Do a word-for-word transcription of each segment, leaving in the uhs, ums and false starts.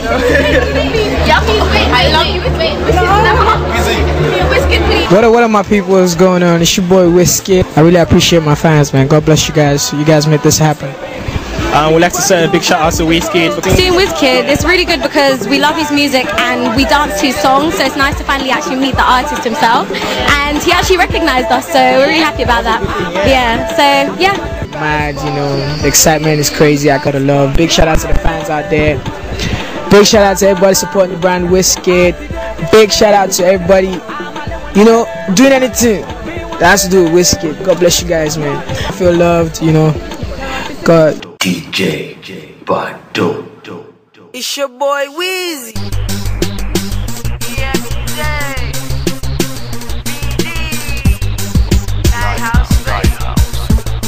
I love you. What up, what up, my people? What's going on? It's your boy Whiskey. I really appreciate my fans, man. God bless you guys. You guys made this happen. Um, we'd like to send a big shout out to Wizkid. Seeing Wizkid, it's really good because we love his music and we dance to his songs, so it's nice to finally actually meet the artist himself. And he actually recognized us, so we're really happy about that. Yeah, so yeah. Mad, you know, the excitement is crazy. I gotta love. Big shout out to the fans out there. Big shout out to everybody supporting the brand Wizkid. Big shout out to everybody, you know, doing anything that has to do with Wizkid. God bless you guys, man. I feel loved, you know. God. D J Bado. It's your boy Weezy. Yes, B D. Lighthouse, Lighthouse.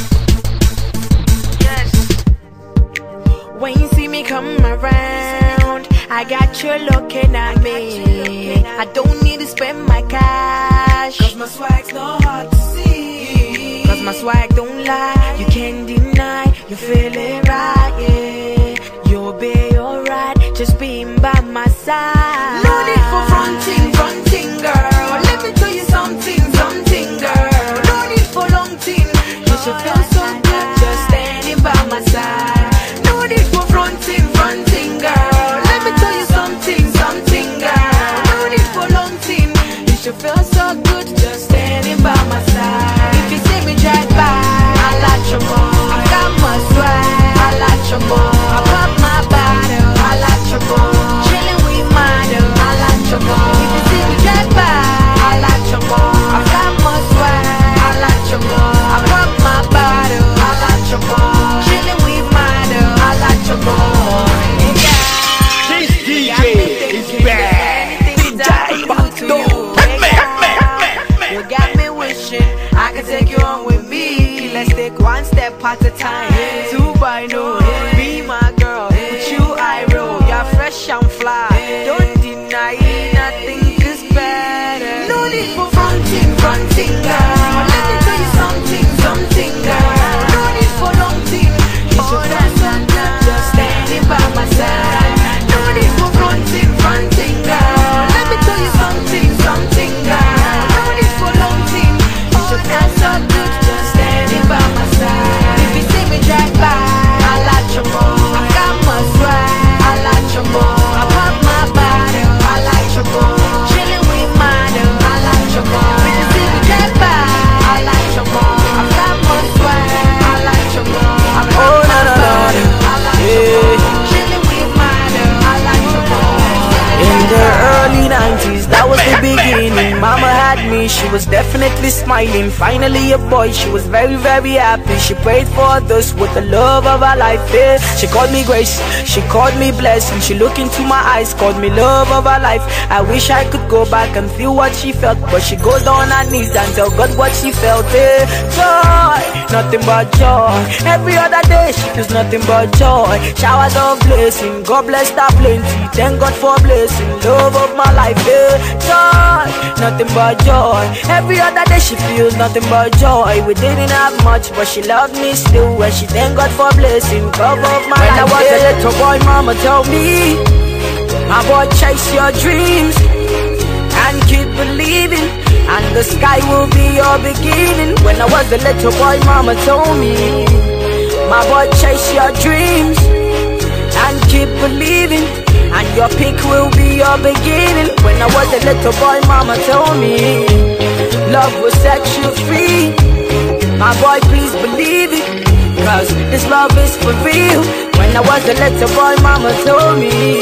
Yes. When you see me come around, I got you looking at me. I don't need to spend my cash, cause my swag's not hard to see. Cause my swag don't lie, you can't deny. You feeling right, yeah. You'll be alright, just being by my side. No need for fronting, fronting, girl. Let me tell you something, something, girl. No need for long thing. You should feel so good just standing by my side. No need for fronting, fronting, girl. Let me tell you something, something, girl. No need for long thing. You should feel so good just standing by my side. If you see me drive by, I like your mom. I like your ball. I pop my bottle. I like your ball. Chillin' with model. I like your ball. If you see me drive by, I like your ball. I got my swag. I like your ball. I pop my bottle. I like your ball. Chillin' with model. I like your ball. This D J is bad. D J Bado. You got me wishing I could take you on with me. Let's take one step at a time. Two by no, be my girl. With you I roll. You're fresh and fly. Don't deny nothing is better. No need for fronting, fronting, girl. Let me tell you something, something, girl. No need for long thing. You should have done just standing by my side. No need for fronting, fronting, girl. Let me tell you something, something, girl. No need for long thing. You should have so good just standing by my side. If you see me drive by, I like your ball. I got my swag. I like your ball. I pop my bottle. I like your ball. Chillin' with model. I like your ball. If you see me drive by, I like your ball. I got my swag. I like your ball. I pop Oh, my no, no, no, bottle. no. I like your ball. Chillin' with model. I like your ball. In the early nineties, that was the beginning. Mama had me, she was definitely smiling. Finally a boy, she was very, very happy. She prayed for us with the love of her life, yeah. She called me grace, she called me blessing. She looked into my eyes, called me love of her life. I wish I could go back and feel what she felt, but she goes down her knees and tell God what she felt, yeah. Joy, nothing but joy. Every other day she feels nothing but joy. Showers of blessing, God bless her plenty. Thank God for blessing, love of my life, yeah. Joy, nothing but joy. Every other day she feels nothing but joy. We didn't have much, but she loved me still. And she thank God for blessing, cover of my when life. When I was yeah. a little boy, mama told me, my boy, chase your dreams and keep believing, and the sky will be your beginning. When I was a little boy, mama told me, my boy, chase your dreams and keep believing, and your peak will be your beginning. When I was a little boy, mama told me, love will set you free. My boy, please believe it, cause this love is for real. When I was a little boy, mama told me,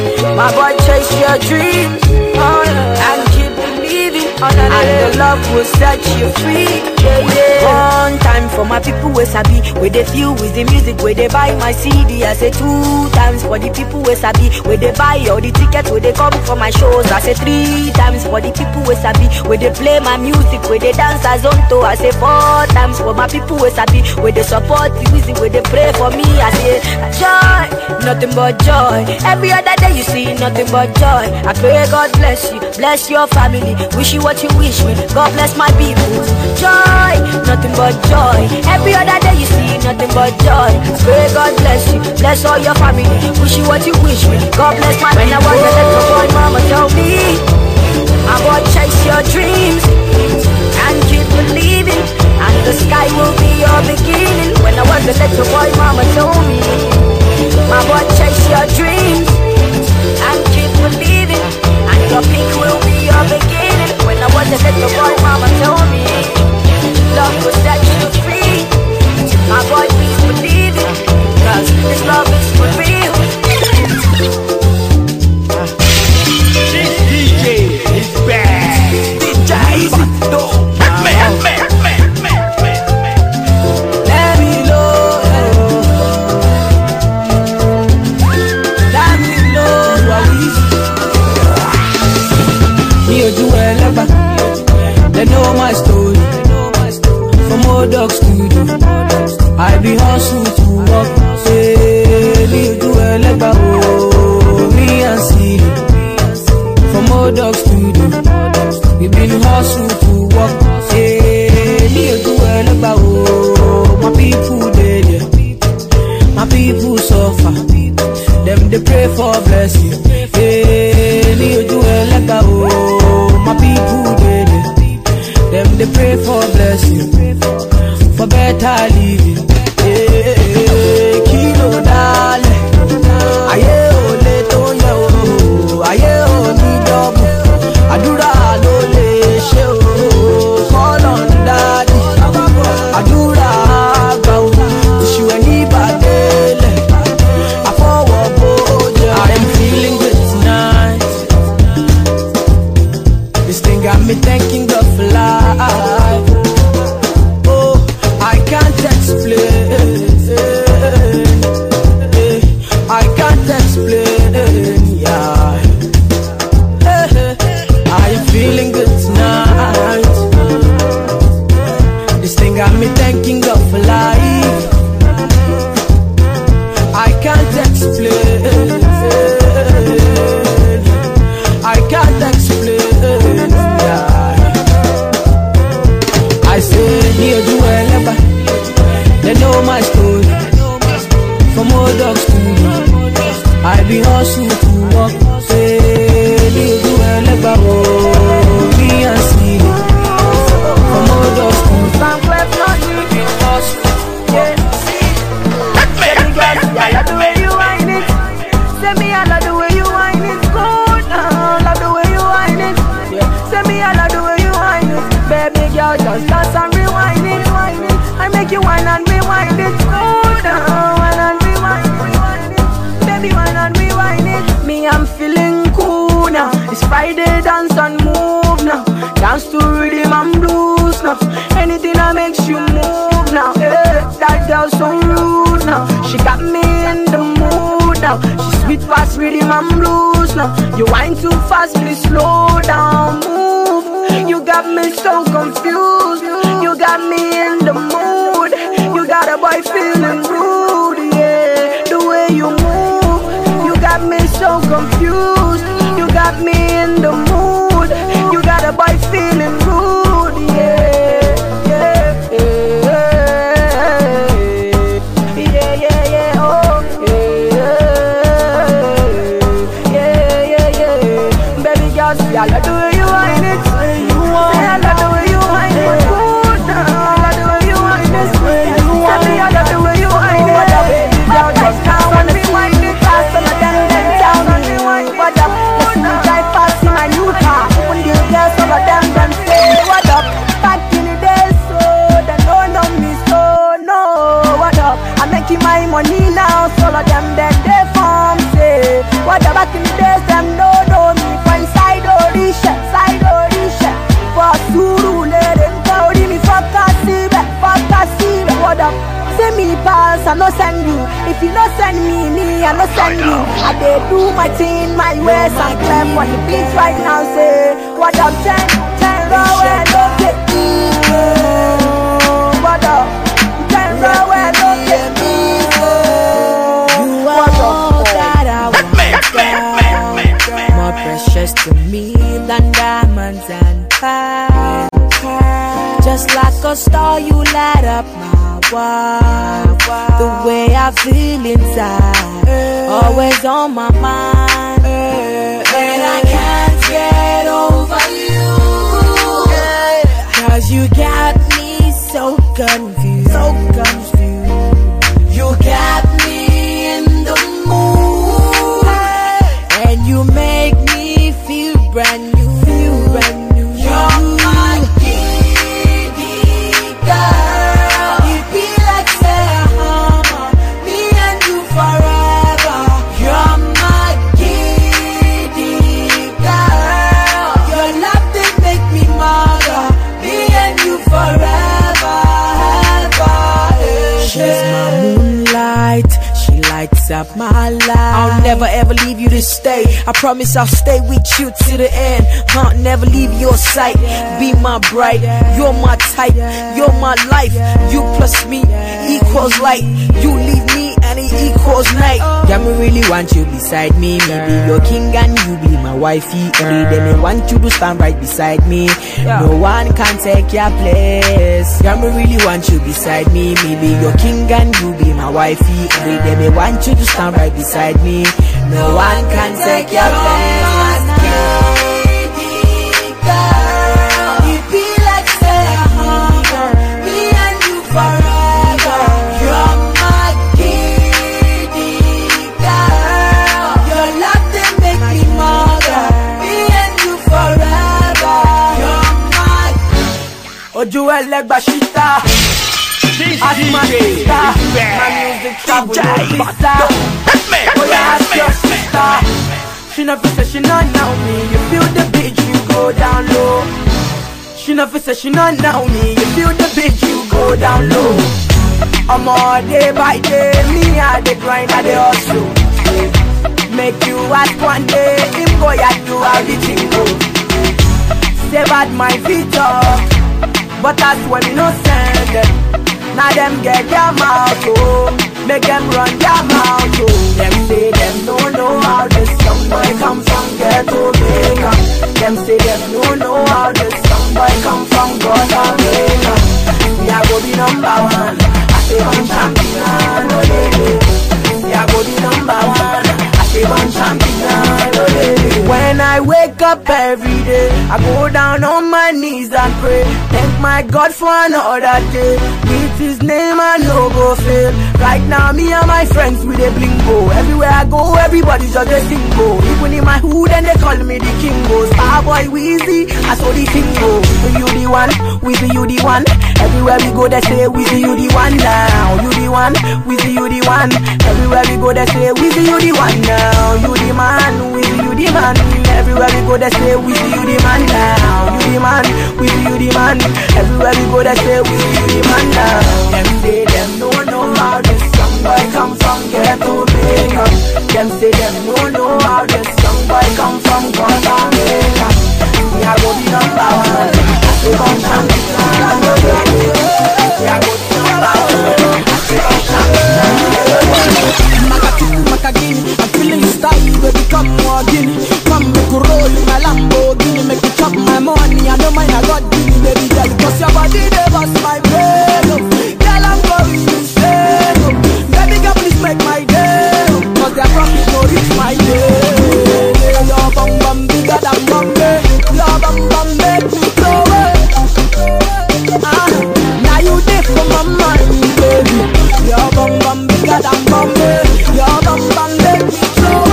my boy, chase your dreams, oh, yeah, and keep believing, oh, yeah, yeah. And the love will set you free, yeah, yeah. One time for my people where sabi, where they feel with the music, where they buy my C D. I say two times for the people where sabi, where they buy all the tickets, where they come for my shows. I say three times for the people where sabi, where they play my music, where they dance as onto. I say four times for my people where sabi, where they support the music, where they pray for me. I say joy, nothing but joy. Every other day you see nothing but joy. I pray God bless you, bless your family. Wish you what you wish me. God bless my people. Joy, nothing but joy. Every other day you see nothing but joy. I pray God bless you, bless all your family. Wish you what you wish me. God bless my when I was a little boy, mama told me, I boy chase your dreams and keep believing, and the sky will be your beginning. When I was a little boy, mama told me, my boy chase your dreams and keep believing, and your peak will be your beginning. When I was a little boy, mama told me, love will set you free. My boy, please believe it, cause this love is for real. This D J is bad. D J Bando. Man, man, man, man, man, man. Let me know. Let me know. Me or do ever. They know my story. From old dog studio, I be hustle to work. Say me or do ever. Oh, me and see. From old dog studio, we been hustle to work. Hey, me do well about my people dead, my people suffer. Them they pray for blessing. Hey, me do well about my people dead. Them they pray for blessing, for better living. Hey, kilo dale, aye ole to yo, aye oni double. Adura lo le ṣe o, call on daddy. Adura gba o, iṣu ẹni bàdélẹ̀, àfọwọ́ bójá. I am feeling good tonight. This thing got me thanking God for life. Oh, I can't explain. I can't explain, yeah. I am feeling good tonight. This thing got me thanking God for life. I can't explain. I can't explain. Yeah. I say, here do ever. They know my story. From old dog studio, I be hustle to work. Say, here do ever. Oh, me and see. From old dog studio, I'm glad not you be hustle. Yeah, see. Baby girl, I love the way you whine it. Say me, I love the way you whine it. Good, I love the way you whine it. Yeah. Say me, I love the way you whine it. Baby girl, just dance and rewind it, whine it. I make you whine and rewind it. Good, uh, whine and rewind it, rewind it. Baby, whine and rewind it. Me, I'm feeling cool now. It's Friday, dance and move now. Dance to rhythm and blues now. Anything that makes you move now. Hey, that girl's so rude now. She got me in the mood now. She sweet past rhythm and blues now. You whine too fast, please slow down, move. You got me so confused. You got me in the mood. You got a boy feeling rude, yeah. The way you move, you got me so confused. You got me in the mood. You got a boy feeling rude, yeah, yeah, yeah, yeah, yeah, yeah, oh, yeah, yeah, yeah, yeah. Baby girl, see I love the way you whine it. Say I love the way you whine it. Good, I love the way you whine it. Say me I love the way you whine it. Baby girl, just now wanna see whine it. Fast on the damn damn town. What up? Listen to drive past in my new car. When the girls all of them them say what up? Back in the days, so they don't know me, so no. What up? I'm making my money now, so all of them then they form say what up? Back in the days, them don't know me. For inside Orisha, side Orisha. For Suru, let them tell me for Kasibe, for Kasibe. What up? Say me pass, I no send you. If you no send me, me I no send you. I dey do my thing, my ways and clap on the beat right now. Say what up, ten, ten row and okay. What up, ten row and okay. What up, that I want, my precious to me than diamonds and pearls. Just like a star, you light up my world. The way I feel inside, always on my mind, and I can't get over you. Cause you got me so confused, so confused. You got me in the mood, and you make me feel brand new, feel brand new. You're my giddy girl. You be like Sarah, me and you forever. You're my giddy girl. Your love they make me mother. Me and you forever, ever. She's my moonlight. She lights up my life. I'll never ever leave you to stay. I promise I'll stay with you to the end. I'll never leave your sight. Be my bride. You're my type. You're my life. You plus me equals light. You leave me and it equals night. Yeah, me really want you beside me. Me be your king and you be my wifey. Every day me want you to stand right beside me. No one can take your place. Yeah, me really want you beside me. Me be your king and you be my wifey. Every day me want you to stand right beside me. No one can take your place. Girl, you be like Sarah, me and you forever. You're my giddy girl. Your love they make me mother. Me and you forever. You're my Ojuel Legbashita. Ask my sister, my music travel no visa. Oh yeah, ask your sister. She never say she not know me. You feel the beat, you go down low. She never say she not know me. You feel the beat, you go down low. I'm all day by day, me I the grind, I the hustle. Make you ask one day, him go ya do how the thing go. Say bad my feet up, but that's when me no send them. Now them get their mouth, oh. Make them run their mouth, oh. Them say them don't know how this young boy come from ghetto Jamaica. Them say them don't know how this young boy come from Jamaica. We are go be number one. I say one champion, oh lady. We are go be number one. I say one champion, oh lady. When I wake up every day, I go down on my knees and pray. Thank my God for another day. With his name I no go fail. Right now me and my friends with a blingo. Everywhere I go everybody's just a single. Even in my hood and they call me the Kingo. Starboy Weezy, I saw the thing go. You the one, Weezy you the one. Everywhere we go they say Weezy you the one now. You the one, Weezy you the one. Everywhere we go they say Weezy you the one now. You the man, Weezy you the man. Everywhere we go they say Weezy you the man now. You the man, Weezy you the man. Everywhere we go they say Weezy you the man now. Them say them no know how this young boy come from ghetto Jamaica. Them say them no know how this young boy come from Jamaica. We are go be number one. I say one champion. We are go be number one. I say one champion. Makati makagini, I'm feeling you style, baby come again. Come make a roll in my Lamborghini, make you chop my money. I don't mind I got Guinea, baby girl, cause your body they bust my brain. Girl, I'm going insane. Baby girl, please make my day. Cause their profit no reach my day. Your bum bum bigger than Bombay. Your bum bum make me throw it. Ah, now you there for my mind, baby. Your bum bum bigger than Bombay. Your bum bum make me throw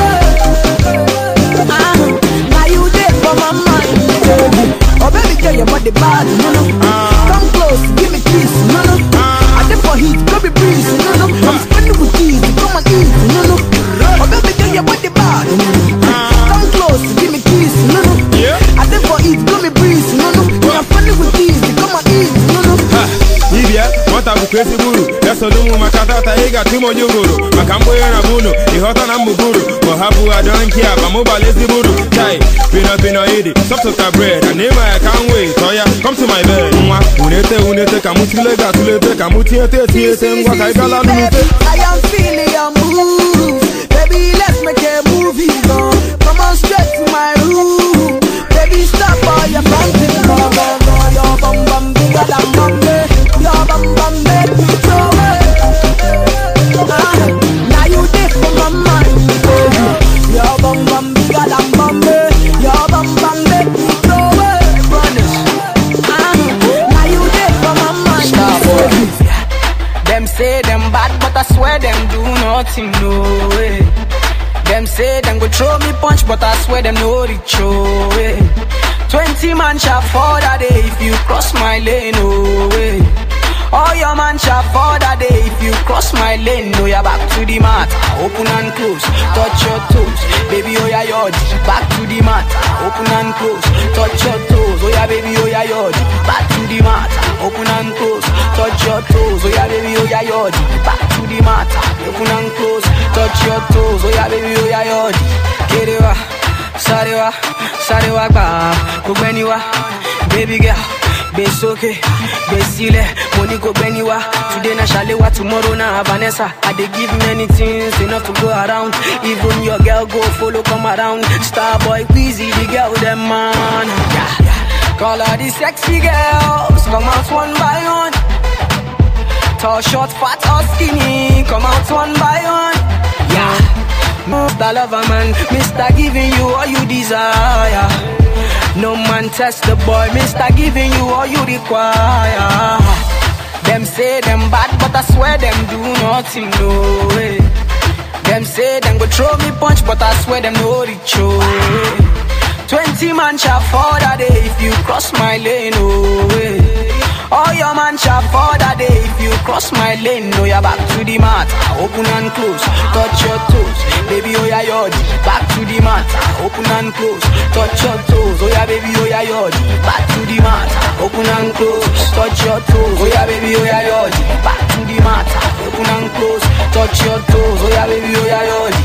it. Ah, now you there for my mind, baby. Oh baby girl, your body bad, no no. Come close, give me kiss, no no. I did for heat, baby breeze, no no. I'm spending with cheese, come and eat, no no. Oh baby girl, your body bad, no no. Come close, give me kiss, no no. I did for heat, come and breeze, no no. I'm spending with cheese, come and eat, no no. Ibia, what have crazy buru? That's a little Makata, I got two more Yuguru. Makambo and Abuno, the hot and Amuguru. Mohabu, I don't care, but mobile is the Buru. Chai, Pina Pina Edi, Subtoka bread, and name I can't wait. Toya, come to my bed. Unete, Unete, Kamutile, Gatulete, Kamutiate, T S M, what I got on I am feeling your move. Baby, let's make a movie, go. Come on, straight to my room. throw me punch, but I swear them no reach, oh, eh. Twenty man shall fall that day if you cross my lane, oh, eh. All your man shall fall that day if you cross my lane. No, you're back to the mat, open and close, touch your toes. Baby, oh yeah, yod, back to the mat, open and close, touch your toes. Oh yeah, baby, oh yeah, yod, back to the mat, open and close, touch your toes. Oh yeah, baby, oh yeah, yod, back to the mat, open and close, touch your toes. Oh yeah, baby, oh yeah, yod. Kerewa, sarewa, sarewa ba, kubeniwa, baby girl. Besoke, besile, money go beniwa. Today na Shalewa, tomorrow na Vanessa. I dey give many things, enough to go around. Even your girl go follow come around. Starboy, Queasy, the girl them man. Yeah, yeah. Call all the sexy girls, come out one by one. Tall, short, fat or skinny, come out one by one. Yeah. Mister Lover man, Mister Giving you all you desire. No man test the boy, Mister Giving you all you require. Them say them bad, but I swear them do nothing, no way. Them say them go throw me punch, but I swear them no reach, oh, way. Twenty man shall fall that day if you cross my lane, oh, way. All your man shall fall that day if you cross my lane. No, you're back to the mat, open and close, touch your toes. Baby, oh yeah, yod, back to the mat, open and close, touch your toes. Oh yeah, baby, oh yeah, yod, back to the mat, open and close, touch your toes. Oh yeah, baby, oh yeah, yod, back to the mat, open and close, touch your toes. Oh yeah, baby, oh yeah, yod.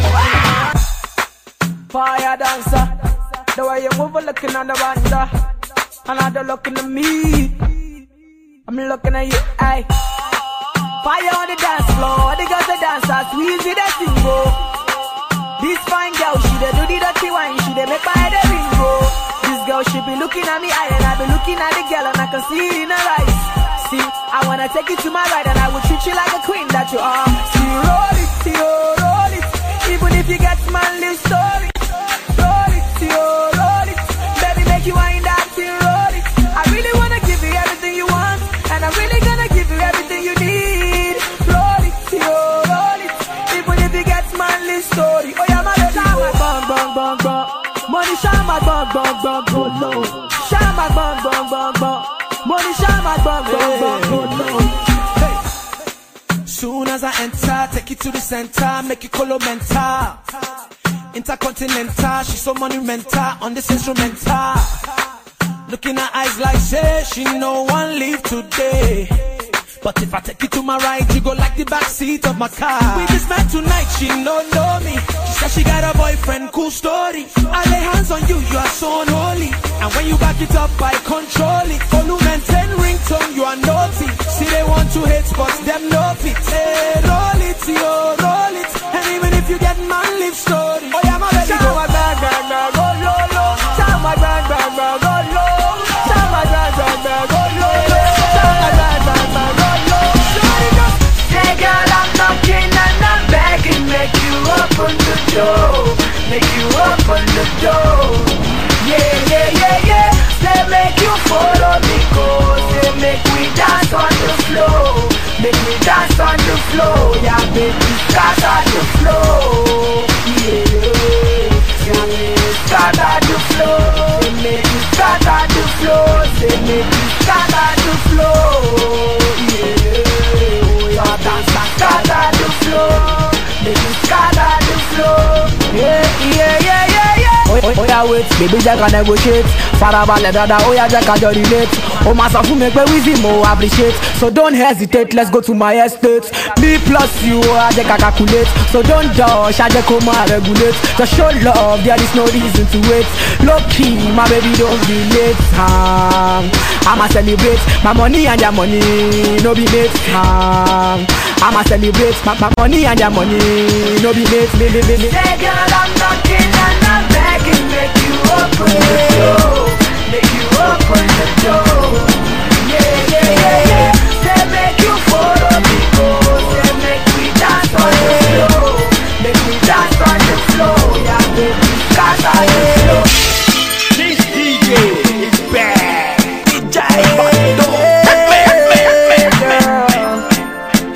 Fire dancer, the way you move, looking on the banda, another looking at me. I'm looking at you, aye. Fire on the dance floor, the girls the dancers, Weezy the single. This fine girl, she dey do the dirty wine, she dey make my head a ringo. This girl, she be looking at me, aye, and I be looking at the girl, and I can see it in her eyes. See, I wanna take you to my ride, and I will treat you like a queen that you are. See, roll it, see, oh, roll it, even if you get manly story. Roll it, see, oh, roll it, baby, make you wind that thing, roll it. I really wanna give you everything you want. And I'm really gonna give you everything you need. Roll it, yo, roll it. Even if you get manly story. Oh yeah, my baby, oh. Bang, bang, bang, bang. Money shama, bang, bang, bang, go low. Shama, bang, bang, bang, bang. Money shama, bang, bang, bang, go low. Hey. Soon as I enter, take you to the center, make you color mental. Intercontinental, she's so monumental on this instrumental. Look in her eyes like say she no one leave today. But if I take you to my right, you go like the back seat of my car. We just met tonight, she no know me. She said she got a boyfriend, cool story. I lay hands on you, you are so unholy. And when you back it up, I control it. Volume and ten ringtone, you are naughty. See they want to hate, but them no fit. Hey, roll it, yo, roll it. And even if you get man live story. Oh yeah, my baby, go my bang, bang, bang, go low, low. Shout my bang, bang, bang, go low. Say girl, I'm knocking and I'm begging, make you open the door, make you open the door. Yeah, yeah, yeah, yeah. Say make you follow me, go. Say make we dance on the floor, make me dance on the floor. Yeah, baby, scatter the floor. Yeah, yeah, baby, scatter the floor. Say make you scatter the floor. Say make you scatter the floor. Yeah, yeah, dance scatter the floor. Make you scatter the floor. Yeah, yeah, yeah, yeah, yeah. Oh, oh, oh yeah, wait, baby, Jack can negotiate. Farabalẹ̀ dada, oh yeah, Jack can relate. Oh, my son, make me Weezy more appreciate. So don't hesitate, let's go to my estate. Me plus you, oh yeah, Jack can calculate. So don't judge, I just come and regulate. Just show love, there is no reason to wait. Low key, my baby, don't be late. Um, I'ma celebrate my money and your money, no be late. Um, I'ma celebrate my, my money and your money, no be late, baby, baby. Say girl, I'm knocking and I'm begging, make you open the door, make you open the door. Yeah, yeah, yeah, yeah. Say make you follow me, go. Say make we dance on the floor, make we dance on the floor. Yeah, baby, scatter the floor. This D J is bad. D J Bando.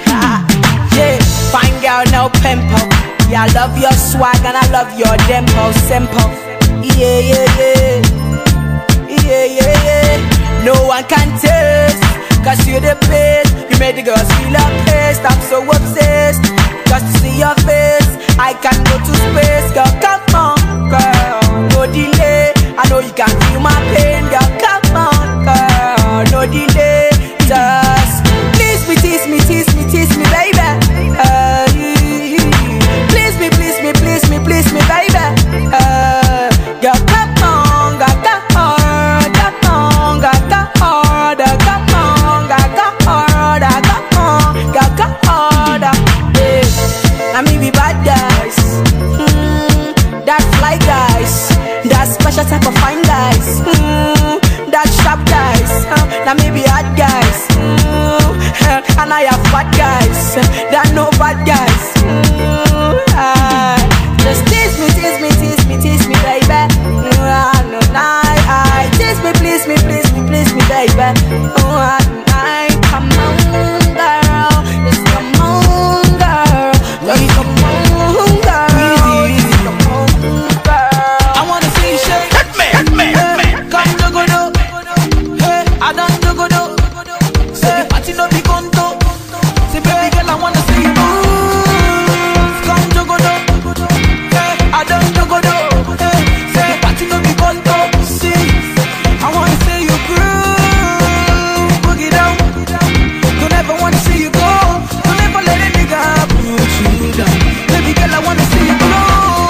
Yeah, fine girl, no pimple. Yeah, I love your swag and I love your dimples. simple. Yeah, yeah, yeah. Yeah, yeah, yeah. No one can taste, cause you're the best. You made the girls feel a taste. I'm so obsessed, just to see your face. I can go to space, girl, come on, girl. No delay, I know you can feel my pain, girl, come on, girl. No delay, just please me, tease me, tease me, tease me, baby. Uh, please me, please me, please me, please me, baby. Uh, girl, come on, girl, come on, come on, girl, come on, girl, come on, girl, come on, girl, come on, girl, come on, yeah. I mean, we bad guys, mm, that fly guys, that special type of fine guys, mm, that sharp guys, uh, that maybe hard guys, mm, and I have bad guys, that no bad guys. Mm, uh, just tease me, tease me, tease me, tease me, baby. Mm, uh, no, I, I, tease me, please me, please me, please me, baby. Oh, I, I, come on, girl, just come on, girl, just come on, girl, just come on, girl. I wanna see you shake. Hit me, hit me, hit me. Come jogodo, hey, I don't jogodo. Say the party no be conto. Say baby girl, I wanna see you move. Come jogodo, hey, I don't jogodo. Hey, say the party no be conto. See, I wanna see you groove, boogie down. Don't ever wanna see you go. Don't ever let a nigga put you down. Baby girl, I wanna see you glow,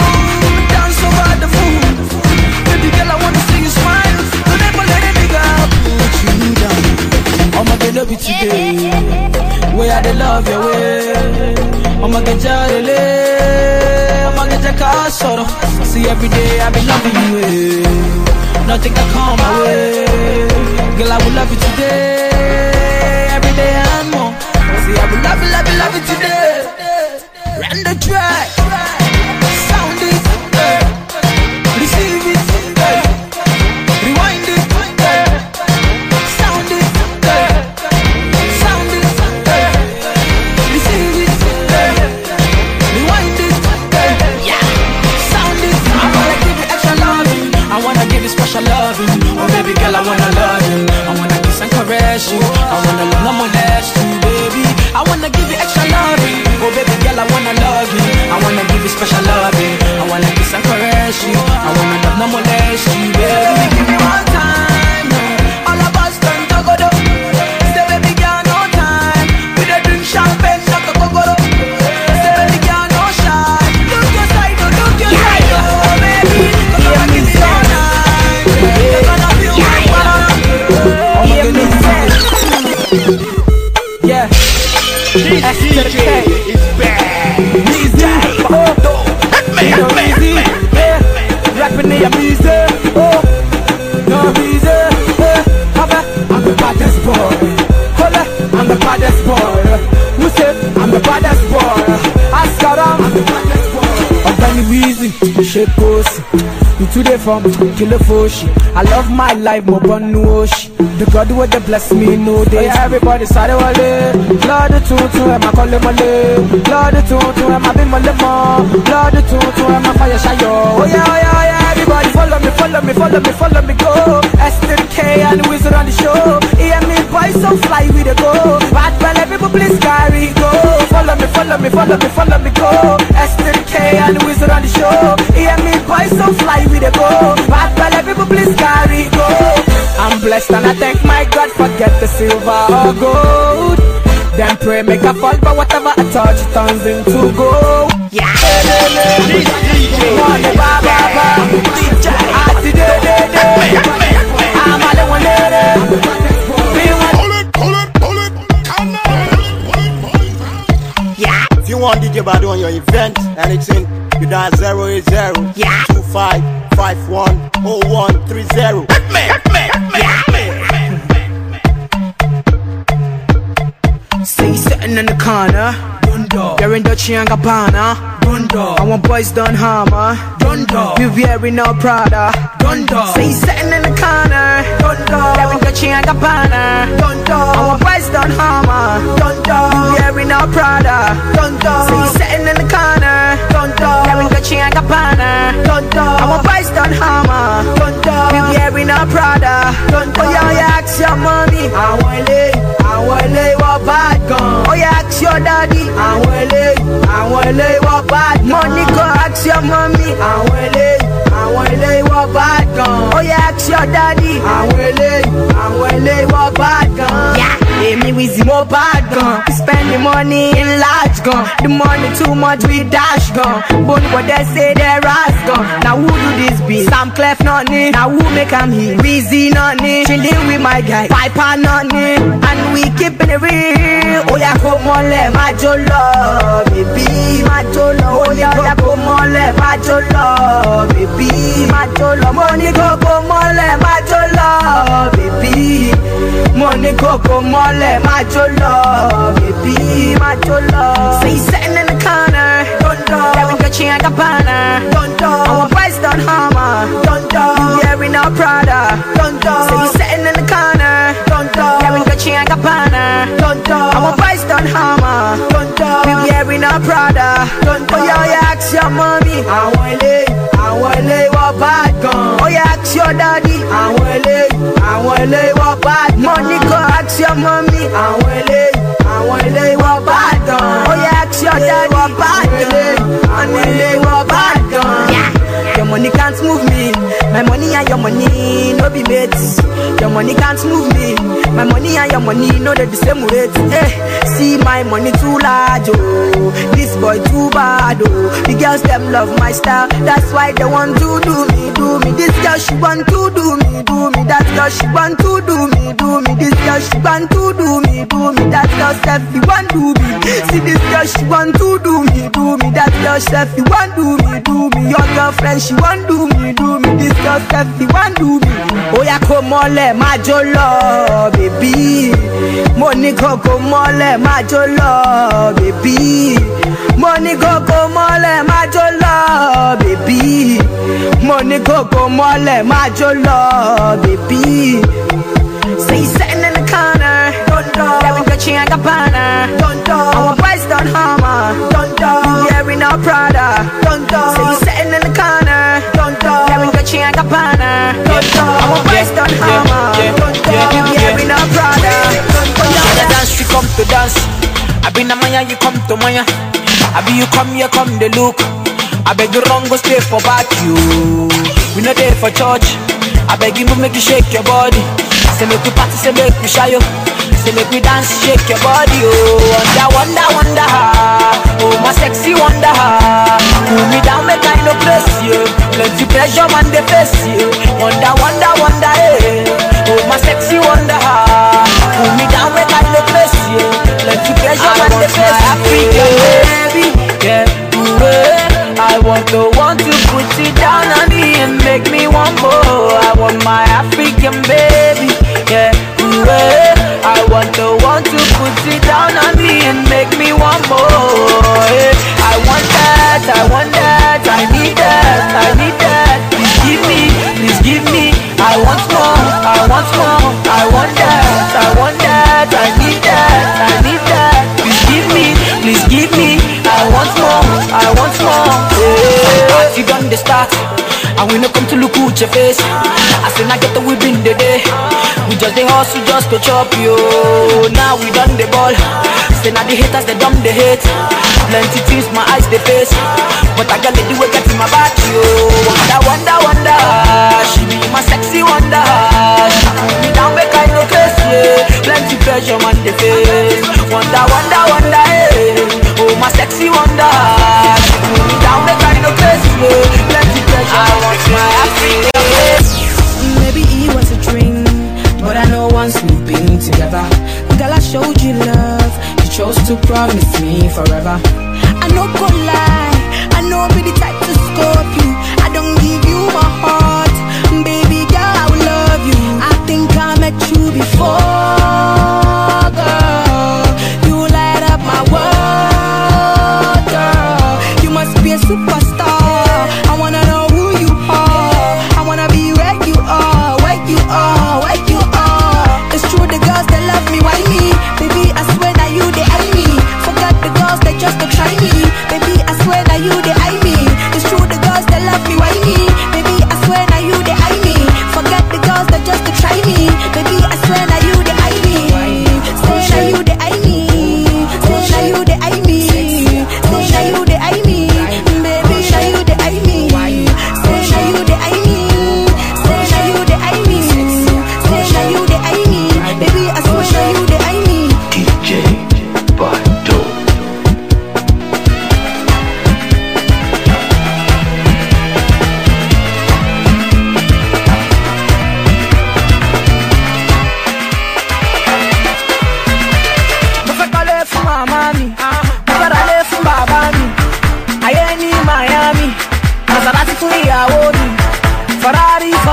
dance over the fool. Baby girl, I wanna see you smile. Don't ever let a nigga put you down. I'ma get love you today. Way I dey love your way. I'ma get jelly. I'ma get your car sorrow. See every day I be loving you. Eh. Nothing can come my way. Girl, I will love you today. Every day and more. See I will love you, love you, love you today. Run the track. Sound it. Eh. Receive it. Eh. Rewind it. Eh. Sound it. Eh. Sound it. Eh. Receive it. Eh. Rewind it. Eh. Yeah. Sound it. I wanna give you extra loving. I wanna give you special loving. Oh baby girl, I wanna love you. I wanna kiss and caress you. I wanna love, not molest you, baby. I wanna give you extra loving. Oh baby girl, I wanna love you. I wanna give you special loving. I wanna kiss and caress you. I wanna love, not molest you, baby. Give me one time, yeah. All of us turn to go do. Say baby girl, no time. We dey drink champagne, knock a go-go-do. Say baby girl, no shy. Look your side, oh, look your side, oh baby. Come on, give me all night. You're gonna feel my power. Hear me say, yeah. This D J is bad. Easy, oh, Hit me, hit me, hit easy, me. yeah. Rapping in your music, oh, no easy, yeah. Have I'm the baddest boy. Hold it, I'm the baddest boy. Who said I'm the baddest boy? Ask Adam, I'm the baddest boy. I'm very easy, shape pussy. You today from Killer Foshi. I love my life more than Nuoshi. The God would have bless me no day. Yeah, everybody started wale. Lord the two two am I call him male. Lord the two two am I be male more. Lord the two two am I fire shayo. Oh yeah, oh yeah, oh yeah. Everybody follow me, follow me, follow me, follow me go. S to the K and the wizard on the show. Hear me boys so fly we the go. Bad belly people please carry go. Follow me, follow me, follow me, follow me go. S to the K and the wizard on the show. Hear me boys so fly we the go. Bad belly people please carry go. I'm blessed and I thank my God, forget the silver or gold. Then pray make a fall, but whatever I touch it turns into gold. Yeah. This D J is bad. D J. I'm all the one lady. Hold it, hold it, hold it. Come on. Yeah. If you want D J Badu on your event, anything, you dial zero eight zero Yeah. two five five one oh one three zero. Hit me, hit me, hit me, hit me. Stay sitting in the corner. Dundo. You're in Dolce and Gabbana. Dundo. I want boys done hammer. Dundo. We wearing no Prada. Dundo. Stay sitting in the corner. Dundo. You're in Dolce and Gabbana. Dundo. I want boys done hammer. Dundo. We wearing no Prada. Dundo. Stay sitting in the corner. Dundo. You're in Kevin Gucci and Gabbana. I'm a price on hammer. We wearing a Prada. Oh yeah, yeah, ask your mommy. I want lay, I want lay what bad gun. Oh yeah, ask your daddy. I want lay, I want lay what bad. Money go ask your mommy. I want lay, I want lay what bad gun. Oh yeah, ask your daddy. I want lay, I want lay what bad gun. Yeah. Hey, me with more bad gun. We spend the money in large gun. The money too much we dash gun. But what they say they ras gun. Now who do this be? Sam Clef nonny. Now who make am here? Weezy nonny. Chilling with my guy Piper nonny. And we keeping it real. Oh yeah, come on, let my jolo, baby, my jolo. Oh yeah, yeah, come on, let my jolo, baby, my jolo. Money go come on, let my jolo, baby. Money go come on. Let my jolo, baby, my jolo. Say he's sitting in the corner, Kevin Gucci and Gabbana. I'm a price on hammer, we wearing a Prada. Say he's sitting in the corner, Kevin Gucci and Gabbana. I'm a price on hammer, we wearing a Prada. Oh yeah, yeah, ask your mommy. I want lay, I want lay what bad gun. Oh yeah, ask your daddy. I want lay, I want lay what bad. Money go ask your mommy. I want lay, I want lay what bad gun. Oh yeah, ask your daddy what bad gun. I want lay what bad gun. Yeah. Your money can't move me. My money and your money no be mates. Your money can't move me. My money and your money no they the same rate. Hey, see my money too large, oh. This boy too bad, oh. The girls them love my style. That's why they want to do me, do me. This girl she want to do me, do me. That girl she want to do me, do me. This girl she want to do me, do me. That girl self you want to do me. See this girl she want to do me, do me. That girl self you want to do me, do me. Your girlfriend she want do me, do me. This girl self you want do me. Oh yeah, come on, let my jolo, baby. Money go come on, let my jolo, baby. Money go come on, let my jolo, baby. Money go come on, let my jolo, baby. Say he's sitting in the corner, Kevin Gucci and Gabbana. I'm a price on hammer, we wearing a Prada. Say he's sitting in the corner, Kevin Gucci and Gabbana. I'm a price on hammer, we wearing a Prada. The dance she come to dance. I been a Maya, you come to Maya. I be you come here, come the look. I beg you wrong, go stay for back you. We not there for church. I beg you move, make you shake your body. Say make we party, say make we shy yo. Say make we dance, shake your body, oh. Wonder, wonder, wonder, oh my sexy wonder. Pull me down, make I no press you. Plenty pressure on the face, you. Wonder, wonder, wonder, eh. Oh my sexy wonder. Pull me down, make I no press you. Plenty pressure on the face, African baby, yeah, ooh, I want the one to put it down on me and make me want more. I want my African baby, yeah, ooh, I want the one to put it down on me and make me want more. Yeah. I want that, I want that, I need that, I need that. Please give me, please give me. I want more, I want more, I want that, I want that, I need that, I need that. Please give me, please give me. I want more, I want more. Yeah. Party done the start, and we no come to look at your face. I say now get the whip in the day. We just the hustle just to chop you. Now we done the ball. Say now the haters they dumb the hate. Plenty things my eyes they face, but I got the way get in my back you. Wonder, wonder, wonder. She be my sexy wonder. She pull me down make I no crazy. Yeah. Plenty pressure on the face. Wonder, wonder, wonder. Yeah. Oh my sexy wonder. She pull me down make I no crazy. Yeah. Plenty pressure. I want my African face. Maybe it was a dream, but I know once we've been together, girl, I showed you love. You chose to promise me forever. I no go lie, I know be the type to scope you. I don't give you my heart, baby girl, I will love you. I think I met you before, girl. You light up my world, girl. You must be a superstar. I wanna know who you are. I wanna be where you are, where you are, where you are. It's true, the girls that love me, why me? Baby, I swear that you they eye me. Forgot the girls that just to try me. Baby, I swear that you they eye me. It's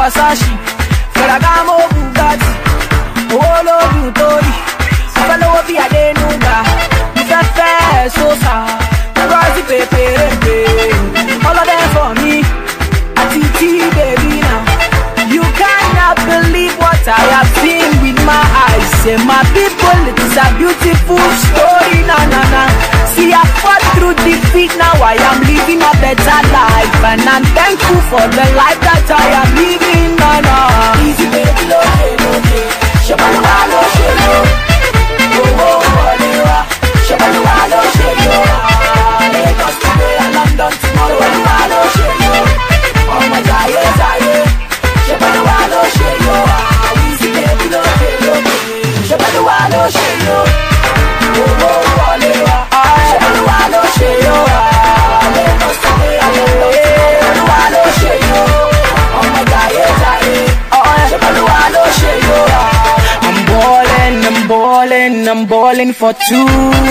Versace, Ferragamo, Bugatti, Olo Butori, Follow be a denuga, Fefe Sosa, Razi Pepe, all of them for me, a T T baby now. You cannot believe what I have seen with my eyes. Say my people, it is a beautiful story, na na na. See, I fought through defeat, now I am living a better life, and I'm thankful for the life that I am living, na na. Easy baby, okay, okay. Shabalwalo, shelo. Oh, oh, Oliwa. Shabalwalo, shelo. Lagos today and London tomorrow. Shabalwalo, shelo. Oh my God, yes, I am. Shabalwalo, shelo. Easy baby, okay, okay. Shabalwalo, shelo. Oh, oh, Oliwa. Shabalwalo, shelo. Lagos today and London tomorrow. Shabalwalo, shelo. Oh my God, yes, I am. Shabalwalo, shelo. I'm ballin', I'm ballin', I'm ballin' for two.